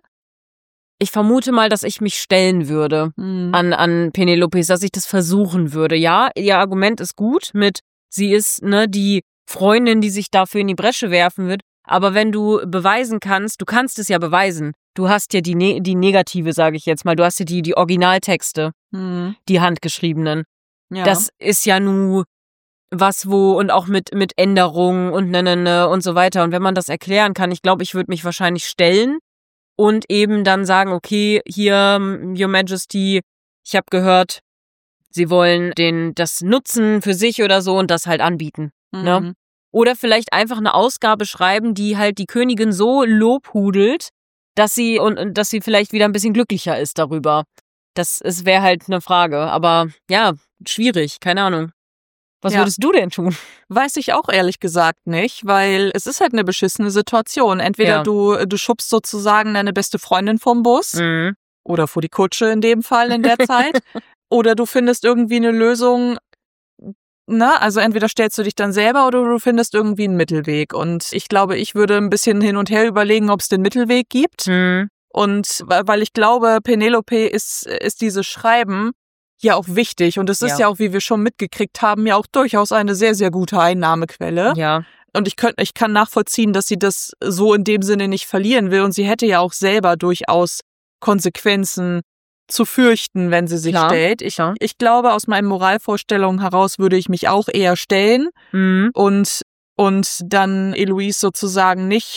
dass ich mich stellen würde an Penelopes, dass ich das versuchen würde. Ja, ihr Argument ist gut mit, sie ist die Freundin, die sich dafür in die Bresche werfen wird. Aber wenn du beweisen kannst, du kannst es ja beweisen. Du hast ja die Negative, sage ich jetzt mal. Du hast ja die Originaltexte, die handgeschriebenen. Ja. Das ist ja nur was wo und auch mit Änderungen und und so weiter. Und wenn man das erklären kann, ich glaube, ich würde mich wahrscheinlich stellen und eben dann sagen, okay, hier, Your Majesty, ich habe gehört, sie wollen das nutzen für sich oder so und das halt anbieten. Ne? Oder vielleicht einfach eine Ausgabe schreiben, die halt die Königin so lobhudelt, dass sie vielleicht wieder ein bisschen glücklicher ist darüber. Das wäre halt eine Frage. Aber ja, schwierig, keine Ahnung. Was würdest du denn tun? Weiß ich auch ehrlich gesagt nicht, weil es ist halt eine beschissene Situation. Entweder du schubst sozusagen deine beste Freundin vom Bus oder vor die Kutsche in dem Fall in der Zeit oder du findest irgendwie eine Lösung. Na, also entweder stellst du dich dann selber oder du findest irgendwie einen Mittelweg. Und ich glaube, ich würde ein bisschen hin und her überlegen, ob es den Mittelweg gibt. Und weil ich glaube, Penelope ist dieses Schreiben ja auch wichtig. Und es ist ja auch, wie wir schon mitgekriegt haben, ja auch durchaus eine sehr, sehr gute Einnahmequelle. Ja. Und ich kann nachvollziehen, dass sie das so in dem Sinne nicht verlieren will. Und sie hätte ja auch selber durchaus Konsequenzen zu fürchten, wenn sie sich stellt. Ich glaube, aus meinen Moralvorstellungen heraus würde ich mich auch eher stellen und dann Eloise sozusagen nicht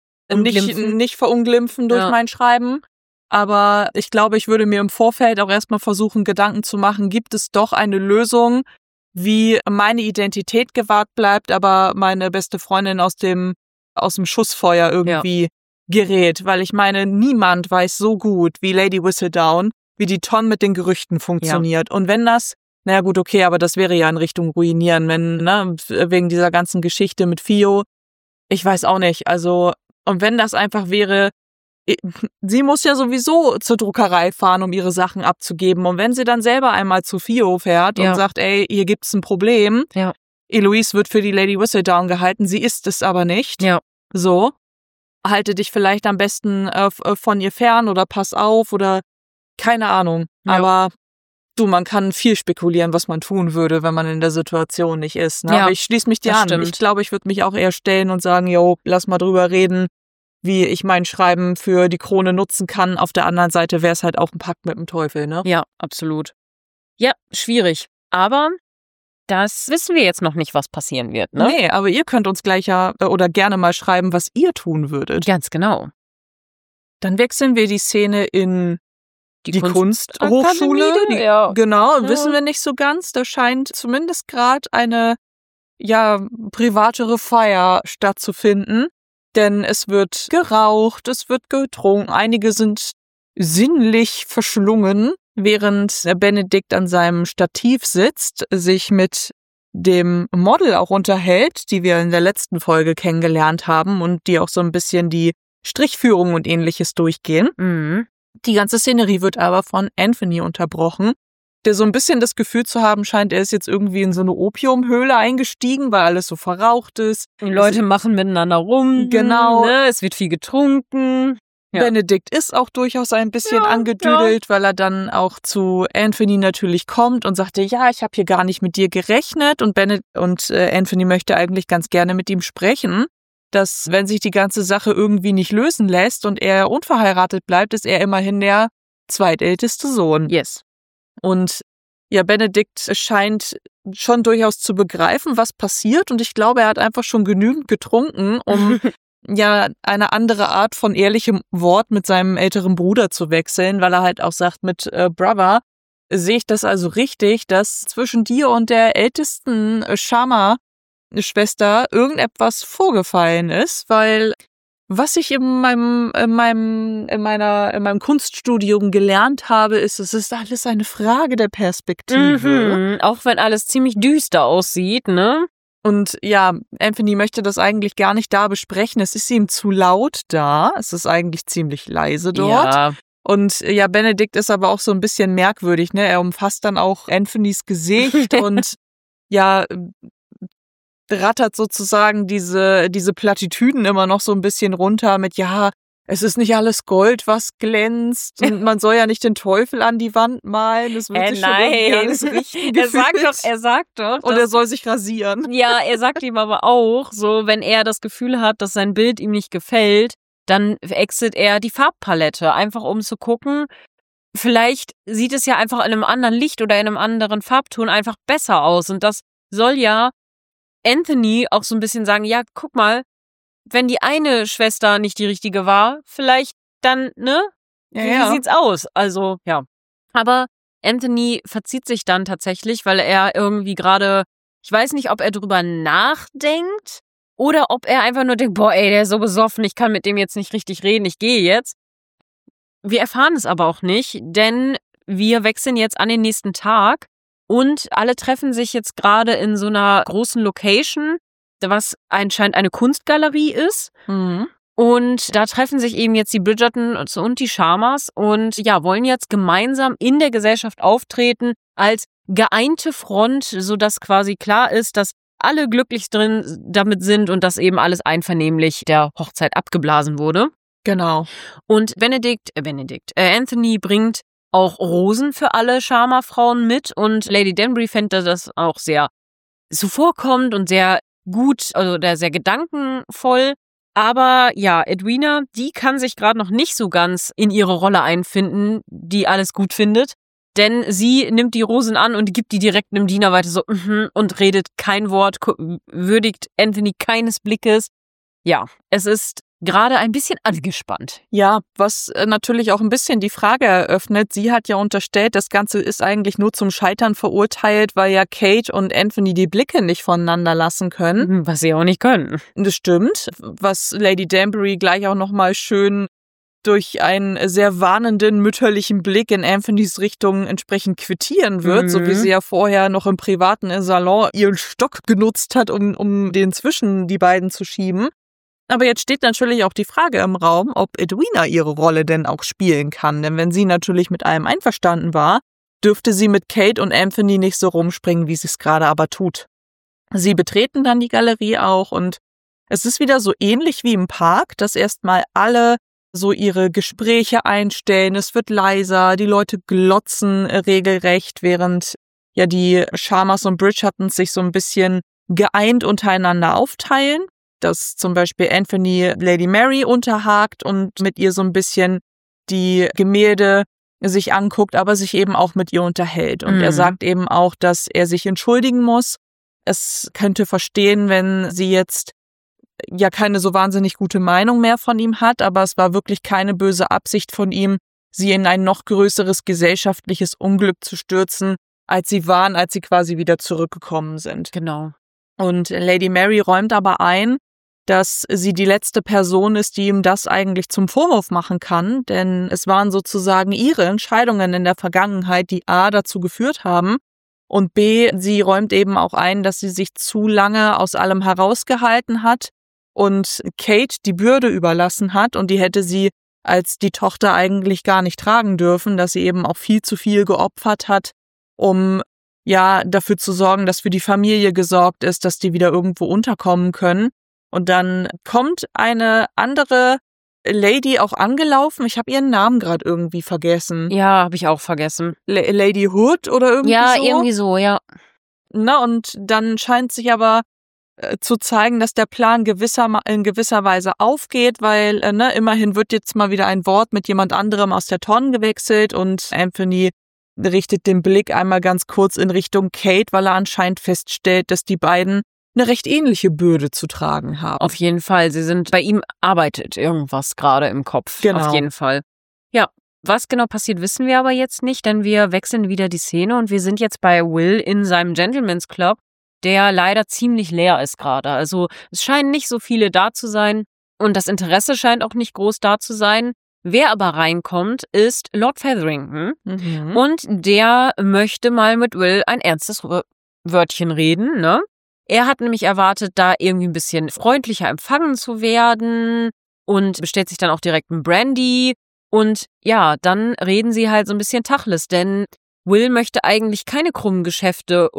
verunglimpfen durch mein Schreiben. Aber ich glaube, ich würde mir im Vorfeld auch erstmal versuchen, Gedanken zu machen, gibt es doch eine Lösung, wie meine Identität gewahrt bleibt, aber meine beste Freundin aus dem Schussfeuer irgendwie gerät. Weil ich meine, niemand weiß so gut wie Lady Whistledown, wie die Tonne mit den Gerüchten funktioniert. Und wenn das, naja gut, okay, aber das wäre ja in Richtung Ruinieren, wegen dieser ganzen Geschichte mit Fio, ich weiß auch nicht. Also, und wenn das einfach wäre, sie muss ja sowieso zur Druckerei fahren, um ihre Sachen abzugeben. Und wenn sie dann selber einmal zu Fio fährt und sagt, ey, hier gibt's ein Problem, Eloise wird für die Lady Whistledown gehalten, sie ist es aber nicht. Ja. So, halte dich vielleicht am besten von ihr fern oder pass auf oder keine Ahnung. Ja. Aber man kann viel spekulieren, was man tun würde, wenn man in der Situation nicht ist. Ne? Ja, aber ich schließe mich dir an. Stimmt. Ich glaube, ich würde mich auch eher stellen und sagen, lass mal drüber reden, wie ich mein Schreiben für die Krone nutzen kann. Auf der anderen Seite wäre es halt auch ein Pakt mit dem Teufel, ne? Ja, absolut. Ja, schwierig. Aber das wissen wir jetzt noch nicht, was passieren wird, ne? Nee, aber ihr könnt uns gleich oder gerne mal schreiben, was ihr tun würdet. Ganz genau. Dann wechseln wir die Szene in die Kunsthochschule. Genau, wissen wir nicht so ganz. Da scheint zumindest gerade eine privatere Feier stattzufinden. Denn es wird geraucht, es wird getrunken, einige sind sinnlich verschlungen, während Benedikt an seinem Stativ sitzt, sich mit dem Model auch unterhält, die wir in der letzten Folge kennengelernt haben und die auch so ein bisschen die Strichführung und Ähnliches durchgehen. Die ganze Szenerie wird aber von Anthony unterbrochen, der so ein bisschen das Gefühl zu haben scheint, er ist jetzt irgendwie in so eine Opiumhöhle eingestiegen, weil alles so verraucht ist. Die Leute machen miteinander rum. Genau. Ne? Es wird viel getrunken. Ja. Benedikt ist auch durchaus ein bisschen angedüdelt, weil er dann auch zu Anthony natürlich kommt und sagte, ich habe hier gar nicht mit dir gerechnet. Und Anthony möchte eigentlich ganz gerne mit ihm sprechen, dass wenn sich die ganze Sache irgendwie nicht lösen lässt und er unverheiratet bleibt, ist er immerhin der zweitälteste Sohn. Yes. Und Benedikt scheint schon durchaus zu begreifen, was passiert. Und ich glaube, er hat einfach schon genügend getrunken, um eine andere Art von ehrlichem Wort mit seinem älteren Bruder zu wechseln, weil er halt auch sagt, mit Brother, sehe ich das also richtig, dass zwischen dir und der ältesten Shama-Schwester irgendetwas vorgefallen ist, weil Was ich in meinem Kunststudium gelernt habe, ist, es ist alles eine Frage der Perspektive. Auch wenn alles ziemlich düster aussieht, ne? Und ja, Anthony möchte das eigentlich gar nicht da besprechen. Es ist ihm zu laut da. Es ist eigentlich ziemlich leise dort. Ja. Und ja, Benedict ist aber auch so ein bisschen merkwürdig, ne? Er umfasst dann auch Anthonys Gesicht und ja, rattert sozusagen diese Plattitüden immer noch so ein bisschen runter mit, ja, es ist nicht alles Gold, was glänzt und man soll ja nicht den Teufel an die Wand malen, es wird sich schon irgendwie alles richten gefühlt. Er sagt doch. Und er soll sich rasieren. Ja, er sagt ihm aber auch, so, wenn er das Gefühl hat, dass sein Bild ihm nicht gefällt, dann wechselt er die Farbpalette, einfach um zu gucken, vielleicht sieht es ja einfach in einem anderen Licht oder in einem anderen Farbton einfach besser aus und das soll ja Anthony auch so ein bisschen sagen, ja, guck mal, wenn die eine Schwester nicht die richtige war, vielleicht dann, ne? Wie sieht's aus? Also, ja. Aber Anthony verzieht sich dann tatsächlich, weil er irgendwie gerade, ich weiß nicht, ob er drüber nachdenkt oder ob er einfach nur denkt, boah, ey, der ist so besoffen, ich kann mit dem jetzt nicht richtig reden, ich gehe jetzt. Wir erfahren es aber auch nicht, denn wir wechseln jetzt an den nächsten Tag. Und alle treffen sich jetzt gerade in so einer großen Location, was anscheinend eine Kunstgalerie ist. Und da treffen sich eben jetzt die Bridgertons und die Sharmas und ja, wollen jetzt gemeinsam in der Gesellschaft auftreten als geeinte Front, sodass quasi klar ist, dass alle glücklich drin damit sind und dass eben alles einvernehmlich der Hochzeit abgeblasen wurde. Genau. Und Anthony bringt auch Rosen für alle Sharma-Frauen mit und Lady Danbury fände das auch sehr zuvorkommend und sehr gut, also sehr gedankenvoll. Aber ja, Edwina, die kann sich gerade noch nicht so ganz in ihre Rolle einfinden, die alles gut findet. Denn sie nimmt die Rosen an und gibt die direkt einem Diener weiter so und redet kein Wort, würdigt Anthony keines Blickes. Ja, es ist gerade ein bisschen angespannt. Ja, was natürlich auch ein bisschen die Frage eröffnet. Sie hat ja unterstellt, das Ganze ist eigentlich nur zum Scheitern verurteilt, weil ja Kate und Anthony die Blicke nicht voneinander lassen können. Was sie auch nicht können. Das stimmt. Was Lady Danbury gleich auch nochmal schön durch einen sehr warnenden mütterlichen Blick in Anthonys Richtung entsprechend quittieren wird, so wie sie ja vorher noch im privaten Salon ihren Stock genutzt hat, um den zwischen die beiden zu schieben. Aber jetzt steht natürlich auch die Frage im Raum, ob Edwina ihre Rolle denn auch spielen kann. Denn wenn sie natürlich mit allem einverstanden war, dürfte sie mit Kate und Anthony nicht so rumspringen, wie sie es gerade aber tut. Sie betreten dann die Galerie auch und es ist wieder so ähnlich wie im Park, dass erstmal alle so ihre Gespräche einstellen. Es wird leiser, die Leute glotzen regelrecht, während ja die Sharmas und Bridgertons sich so ein bisschen geeint untereinander aufteilen. Dass zum Beispiel Anthony Lady Mary unterhakt und mit ihr so ein bisschen die Gemälde sich anguckt, aber sich eben auch mit ihr unterhält. Und er sagt eben auch, dass er sich entschuldigen muss. Es könnte verstehen, wenn sie jetzt ja keine so wahnsinnig gute Meinung mehr von ihm hat, aber es war wirklich keine böse Absicht von ihm, sie in ein noch größeres gesellschaftliches Unglück zu stürzen, als sie waren, als sie quasi wieder zurückgekommen sind. Genau. Und Lady Mary räumt aber ein, dass sie die letzte Person ist, die ihm das eigentlich zum Vorwurf machen kann, denn es waren sozusagen ihre Entscheidungen in der Vergangenheit, die A dazu geführt haben und B, sie räumt eben auch ein, dass sie sich zu lange aus allem herausgehalten hat und Kate die Bürde überlassen hat und die hätte sie als die Tochter eigentlich gar nicht tragen dürfen, dass sie eben auch viel zu viel geopfert hat, um ja dafür zu sorgen, dass für die Familie gesorgt ist, dass die wieder irgendwo unterkommen können. Und dann kommt eine andere Lady auch angelaufen. Ich habe ihren Namen gerade irgendwie vergessen. Ja, habe ich auch vergessen. Lady Hood oder irgendwie so? Ja, irgendwie so, ja. Na, und dann scheint sich aber zu zeigen, dass der Plan in gewisser Weise aufgeht, weil immerhin wird jetzt mal wieder ein Wort mit jemand anderem aus der Tonne gewechselt und Anthony richtet den Blick einmal ganz kurz in Richtung Kate, weil er anscheinend feststellt, dass die beiden eine recht ähnliche Bürde zu tragen haben. Auf jeden Fall. Bei ihm arbeitet irgendwas gerade im Kopf. Genau. Auf jeden Fall. Ja, was genau passiert, wissen wir aber jetzt nicht, denn wir wechseln wieder die Szene und wir sind jetzt bei Will in seinem Gentleman's Club, der leider ziemlich leer ist gerade. Also es scheinen nicht so viele da zu sein. Und das Interesse scheint auch nicht groß da zu sein. Wer aber reinkommt, ist Lord Featherington. Und der möchte mal mit Will ein ernstes Wörtchen reden, ne? Er hat nämlich erwartet, da irgendwie ein bisschen freundlicher empfangen zu werden und bestellt sich dann auch direkt ein Brandy. Und ja, dann reden sie halt so ein bisschen Tacheles, denn Will möchte eigentlich keine krummen Geschäfte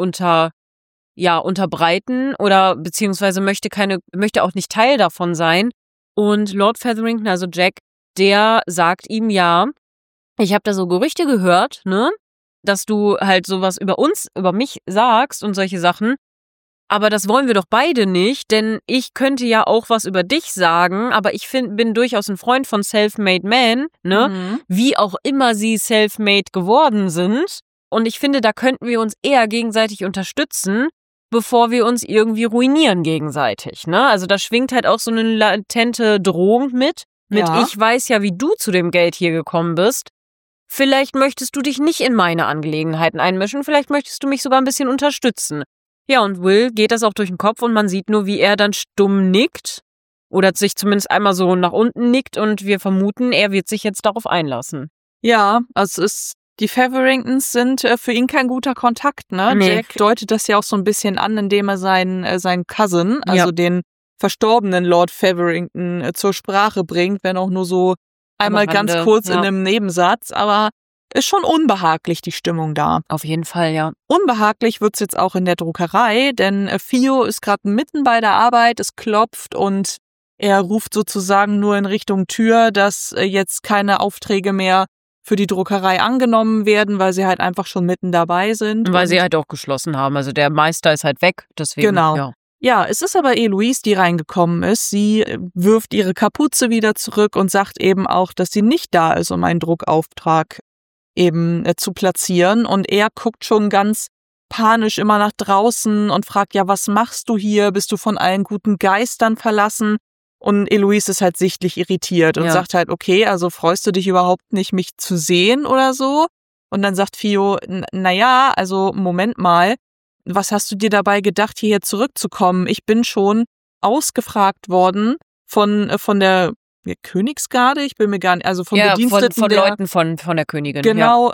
unterbreiten oder beziehungsweise möchte auch nicht Teil davon sein. Und Lord Featherington, also Jack, der sagt ihm, ja, ich habe da so Gerüchte gehört, ne, dass du halt sowas über mich sagst und solche Sachen. Aber das wollen wir doch beide nicht, denn ich könnte ja auch was über dich sagen, aber ich bin durchaus ein Freund von Self-Made Men, ne, wie auch immer sie Self-Made geworden sind. Und ich finde, da könnten wir uns eher gegenseitig unterstützen, bevor wir uns irgendwie ruinieren gegenseitig, ne? Also da schwingt halt auch so eine latente Drohung mit ich weiß ja, wie du zu dem Geld hier gekommen bist. Vielleicht möchtest du dich nicht in meine Angelegenheiten einmischen, vielleicht möchtest du mich sogar ein bisschen unterstützen. Ja, und Will geht das auch durch den Kopf und man sieht nur, wie er dann stumm nickt oder sich zumindest einmal so nach unten nickt und wir vermuten, er wird sich jetzt darauf einlassen. Ja, also die Featheringtons sind für ihn kein guter Kontakt, ne? Nee. Jack deutet das ja auch so ein bisschen an, indem er seinen Cousin, also den verstorbenen Lord Featherington, zur Sprache bringt, wenn auch nur so einmal ganz kurz in einem Nebensatz, aber ist schon unbehaglich, die Stimmung da. Auf jeden Fall, ja. Unbehaglich wird's jetzt auch in der Druckerei, denn Theo ist gerade mitten bei der Arbeit, es klopft und er ruft sozusagen nur in Richtung Tür, dass jetzt keine Aufträge mehr für die Druckerei angenommen werden, weil sie halt einfach schon mitten dabei sind. Weil sie halt auch geschlossen haben. Also der Meister ist halt weg, deswegen. Genau. Ja, es ist aber Eloise, die reingekommen ist. Sie wirft ihre Kapuze wieder zurück und sagt eben auch, dass sie nicht da ist, um einen Druckauftrag eben zu platzieren. Und er guckt schon ganz panisch immer nach draußen und fragt, ja, was machst du hier? Bist du von allen guten Geistern verlassen? Und Eloise ist halt sichtlich irritiert und sagt halt, okay, also freust du dich überhaupt nicht, mich zu sehen oder so? Und dann sagt Theo, naja, also Moment mal, was hast du dir dabei gedacht, hierher zurückzukommen? Ich bin schon ausgefragt worden von der Königsgarde, ich bin mir gar nicht, also von Bediensteten von Leuten von der Königin. Genau,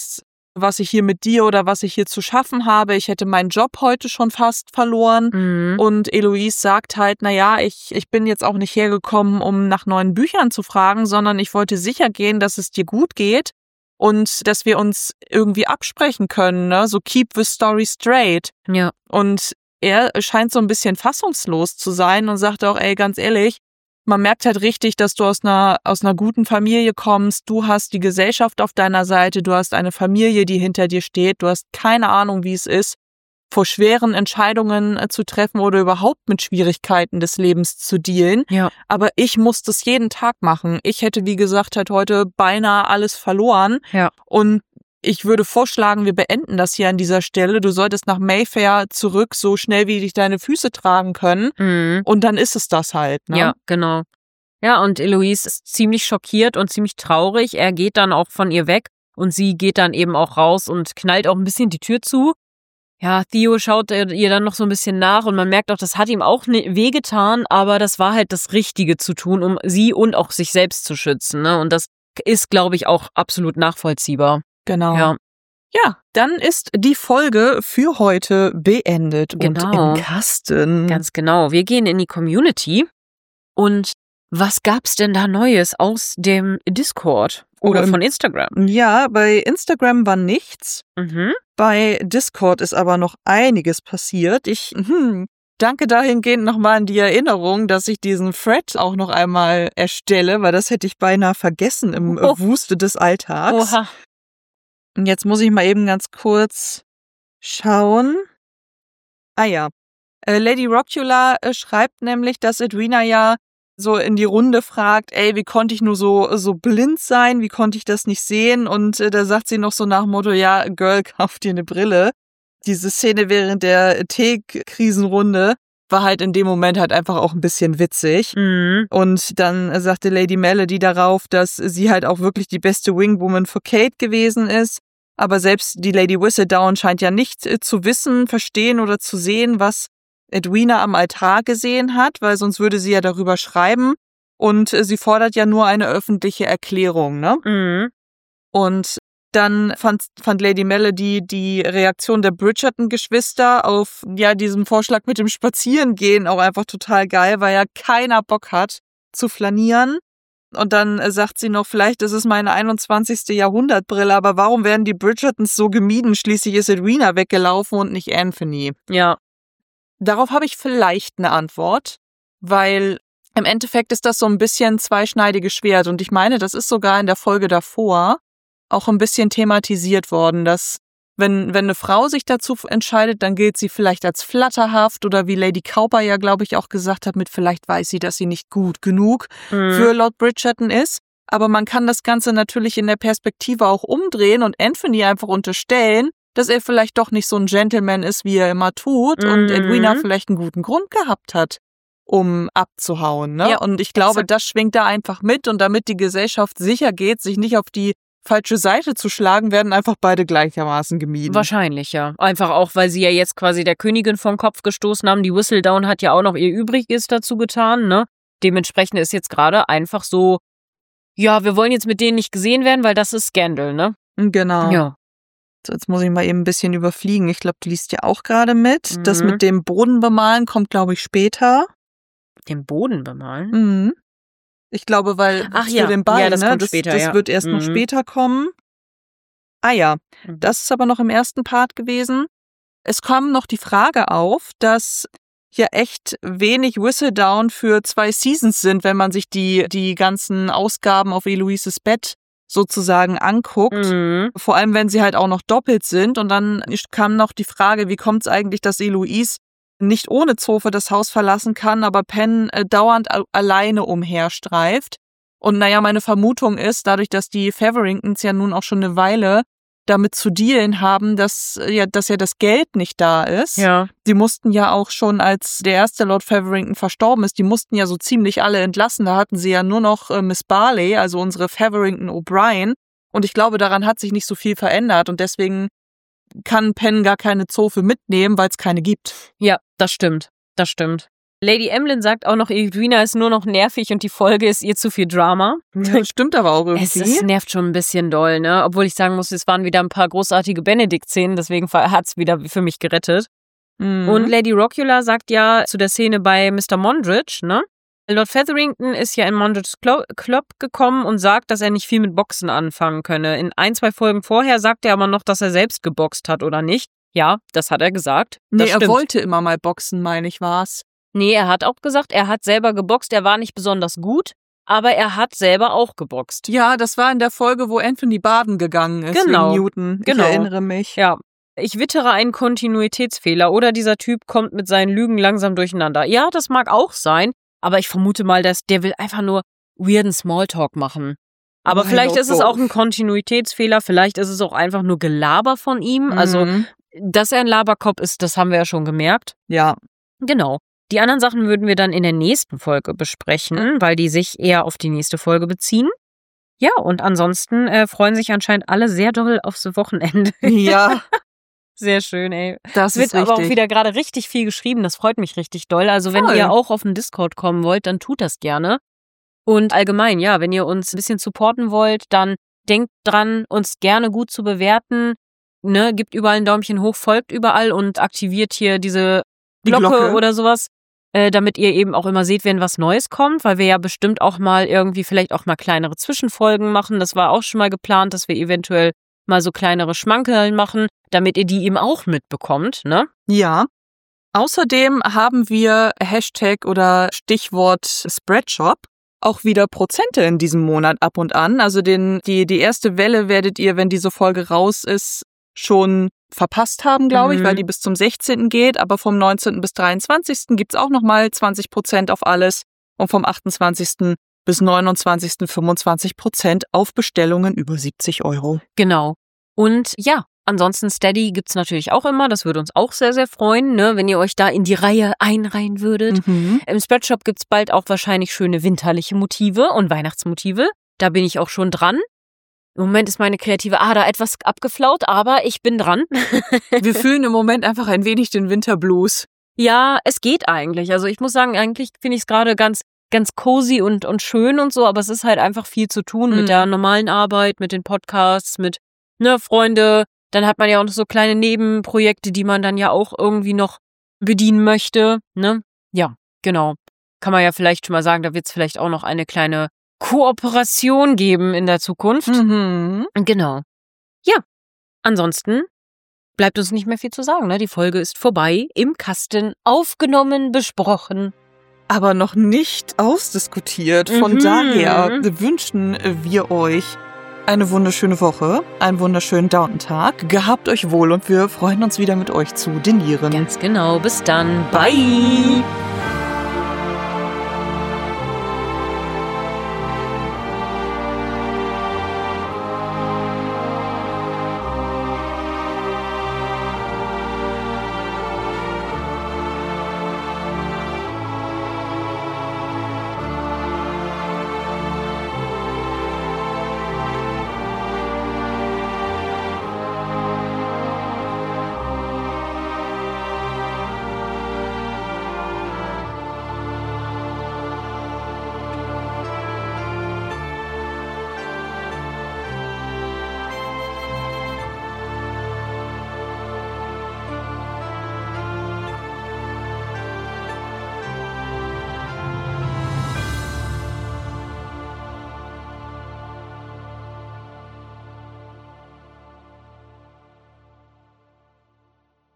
was ich hier mit dir oder was ich hier zu schaffen habe. Ich hätte meinen Job heute schon fast verloren. Und Eloise sagt halt, naja, ich bin jetzt auch nicht hergekommen, um nach neuen Büchern zu fragen, sondern ich wollte sicher gehen, dass es dir gut geht und dass wir uns irgendwie absprechen können, ne? So keep the story straight. Ja. Und er scheint so ein bisschen fassungslos zu sein und sagt auch, ey, ganz ehrlich, man merkt halt richtig, dass du aus einer guten Familie kommst. Du hast die Gesellschaft auf deiner Seite. Du hast eine Familie, die hinter dir steht. Du hast keine Ahnung, wie es ist, vor schweren Entscheidungen zu treffen oder überhaupt mit Schwierigkeiten des Lebens zu dealen. Ja. Aber ich muss das jeden Tag machen. Ich hätte, wie gesagt, halt heute beinahe alles verloren. Ja. Und ich würde vorschlagen, wir beenden das hier an dieser Stelle. Du solltest nach Mayfair zurück, so schnell wie dich deine Füße tragen können. Und dann ist es das halt, ne? Ja, genau. Ja, und Eloise ist ziemlich schockiert und ziemlich traurig. Er geht dann auch von ihr weg und sie geht dann eben auch raus und knallt auch ein bisschen die Tür zu. Ja, Theo schaut ihr dann noch so ein bisschen nach und man merkt auch, das hat ihm auch wehgetan, aber das war halt das Richtige zu tun, um sie und auch sich selbst zu schützen, ne? Und das ist, glaube ich, auch absolut nachvollziehbar. Genau. Ja, dann ist die Folge für heute beendet und im Kasten. Ganz genau. Wir gehen in die Community. Und was gab's denn da Neues aus dem Discord oder von Instagram? Ja, bei Instagram war nichts. Bei Discord ist aber noch einiges passiert. Ich danke dahingehend nochmal an die Erinnerung, dass ich diesen Thread auch noch einmal erstelle, weil das hätte ich beinahe vergessen im Wust des Alltags. Oha. Und jetzt muss ich mal eben ganz kurz schauen. Ah ja, Lady Rocula schreibt nämlich, dass Edwina ja so in die Runde fragt, ey, wie konnte ich nur so blind sein, wie konnte ich das nicht sehen? Und da sagt sie noch so nach dem Motto, ja, Girl, kauf dir eine Brille. Diese Szene während der Teekrisenrunde war halt in dem Moment halt einfach auch ein bisschen witzig. Und dann sagte Lady Melody darauf, dass sie halt auch wirklich die beste Wingwoman für Kate gewesen ist. Aber selbst die Lady Whistledown scheint ja nicht zu wissen, verstehen oder zu sehen, was Edwina am Altar gesehen hat, weil sonst würde sie ja darüber schreiben. Und sie fordert ja nur eine öffentliche Erklärung, ne? Mhm. Und dann fand Lady Melody die Reaktion der Bridgerton-Geschwister auf diesem Vorschlag mit dem Spazierengehen auch einfach total geil, weil ja keiner Bock hat zu flanieren. Und dann sagt sie noch, vielleicht ist es meine 21. Jahrhundertbrille, aber warum werden die Bridgertons so gemieden? Schließlich ist Edwina weggelaufen und nicht Anthony. Ja. Darauf habe ich vielleicht eine Antwort, weil im Endeffekt ist das so ein bisschen zweischneidiges Schwert. Und ich meine, das ist sogar in der Folge davor auch ein bisschen thematisiert worden, dass wenn eine Frau sich dazu entscheidet, dann gilt sie vielleicht als flatterhaft oder wie Lady Cowper ja, glaube ich, auch gesagt hat, mit vielleicht weiß sie, dass sie nicht gut genug für Lord Bridgerton ist. Aber man kann das Ganze natürlich in der Perspektive auch umdrehen und Anthony einfach unterstellen, dass er vielleicht doch nicht so ein Gentleman ist, wie er immer tut und Edwina vielleicht einen guten Grund gehabt hat, um abzuhauen. Ne? Ja, und ich glaube, das schwingt da einfach mit und damit die Gesellschaft sicher geht, sich nicht auf die falsche Seite zu schlagen, werden einfach beide gleichermaßen gemieden. Wahrscheinlich, ja. Einfach auch, weil sie ja jetzt quasi der Königin vom Kopf gestoßen haben. Die Whistledown hat ja auch noch ihr Übriges dazu getan, ne? Dementsprechend ist jetzt gerade einfach so, ja, wir wollen jetzt mit denen nicht gesehen werden, weil das ist Scandal, ne? Genau. Ja. So, jetzt muss ich mal eben ein bisschen überfliegen. Ich glaube, du liest ja auch gerade mit. Das mit dem Boden bemalen kommt, glaube ich, später. Den Boden bemalen? Mhm. Ich glaube, weil für den Ball, das kommt später, das wird erst noch später kommen. Ah ja, das ist aber noch im ersten Part gewesen. Es kam noch die Frage auf, dass ja echt wenig Whistledown für 2 Seasons sind, wenn man sich die ganzen Ausgaben auf Eloises Bett sozusagen anguckt. Vor allem, wenn sie halt auch noch doppelt sind. Und dann kam noch die Frage, wie kommt es eigentlich, dass Eloise nicht ohne Zofe das Haus verlassen kann, aber Penn dauernd alleine umherstreift. Und meine Vermutung ist, dadurch, dass die Featheringtons ja nun auch schon eine Weile damit zu dealen haben, dass ja das Geld nicht da ist. Ja. Die mussten ja auch schon, als der erste Lord Featherington verstorben ist, die mussten ja so ziemlich alle entlassen. Da hatten sie ja nur noch Miss Barley, also unsere Featherington O'Brien. Und ich glaube, daran hat sich nicht so viel verändert. Und deswegen kann Penn gar keine Zofe mitnehmen, weil es keine gibt. Ja, das stimmt. Das stimmt. Lady Emlyn sagt auch noch, Edwina ist nur noch nervig und die Folge ist ihr zu viel Drama. Das stimmt aber auch irgendwie. Es nervt schon ein bisschen doll, ne? Obwohl ich sagen muss, es waren wieder ein paar großartige Benedict-Szenen, deswegen hat's wieder für mich gerettet. Und Lady Rockula sagt ja zu der Szene bei Mr. Mondridge, ne? Lord Featherington ist ja in Mondridge's Club gekommen und sagt, dass er nicht viel mit Boxen anfangen könne. In 1-2 Folgen vorher sagt er aber noch, dass er selbst geboxt hat, oder nicht? Ja, das hat er gesagt. Das stimmt. Er wollte immer mal boxen, meine ich, war's. Nee, er hat auch gesagt, er hat selber geboxt, er war nicht besonders gut, aber er hat selber auch geboxt. Ja, das war in der Folge, wo Anthony baden gegangen ist, genau. Wegen Newton. Genau. Ich erinnere mich. Ja. Ich wittere einen Kontinuitätsfehler oder dieser Typ kommt mit seinen Lügen langsam durcheinander. Ja, das mag auch sein, aber ich vermute mal, dass der will einfach nur weirden Smalltalk machen. Aber vielleicht ist es auch ein Kontinuitätsfehler, vielleicht ist es auch einfach nur Gelaber von ihm. Also, dass er ein Laberkopf ist, das haben wir ja schon gemerkt. Ja. Genau. Die anderen Sachen würden wir dann in der nächsten Folge besprechen, weil die sich eher auf die nächste Folge beziehen. Ja, und ansonsten freuen sich anscheinend alle sehr doll aufs Wochenende. Ja. Sehr schön, ey. Das wird ist richtig. aber auch wieder gerade richtig viel geschrieben. Das freut mich richtig doll. Also wenn ihr auch auf den Discord kommen wollt, dann tut das gerne. Und allgemein, ja, wenn ihr uns ein bisschen supporten wollt, dann denkt dran, uns gerne gut zu bewerten. Ne, gebt überall ein Däumchen hoch, folgt überall und aktiviert hier diese Glocke oder sowas, damit ihr eben auch immer seht, wenn was Neues kommt, weil wir ja bestimmt auch mal irgendwie vielleicht auch mal kleinere Zwischenfolgen machen. Das war auch schon mal geplant, dass wir eventuell mal so kleinere Schmankerl machen, damit ihr die eben auch mitbekommt, ne? Ja. Außerdem haben wir Hashtag oder Stichwort Spreadshop auch wieder Prozente in diesem Monat ab und an. Also die erste Welle werdet ihr, wenn diese Folge raus ist, schon verpasst haben, glaube ich, weil die bis zum 16. geht. Aber vom 19. bis 23. gibt's auch nochmal 20% auf alles. Und vom 28. bis 29. 25% auf Bestellungen über 70 €. Genau. Und ja, ansonsten Steady gibt's natürlich auch immer. Das würde uns auch sehr, sehr freuen, ne, wenn ihr euch da in die Reihe einreihen würdet. Im Spreadshop gibt's bald auch wahrscheinlich schöne winterliche Motive und Weihnachtsmotive. Da bin ich auch schon dran. Im Moment ist meine kreative Ader etwas abgeflaut, aber ich bin dran. Wir fühlen im Moment einfach ein wenig den Winterblues. Ja, es geht eigentlich. Also ich muss sagen, eigentlich finde ich es gerade ganz ganz cozy und schön und so, aber es ist halt einfach viel zu tun mit der normalen Arbeit, mit den Podcasts, mit Freunde. Dann hat man ja auch noch so kleine Nebenprojekte, die man dann ja auch irgendwie noch bedienen möchte, ne? Ja, genau. Kann man ja vielleicht schon mal sagen, da wird es vielleicht auch noch eine kleine Kooperation geben in der Zukunft. Genau. Ja, ansonsten bleibt uns nicht mehr viel zu sagen, ne? Die Folge ist vorbei, im Kasten, aufgenommen, besprochen. Aber noch nicht ausdiskutiert. Von daher wünschen wir euch eine wunderschöne Woche, einen wunderschönen Downton-Tag. Gehabt euch wohl und wir freuen uns wieder mit euch zu dinieren. Ganz genau. Bis dann. Bye.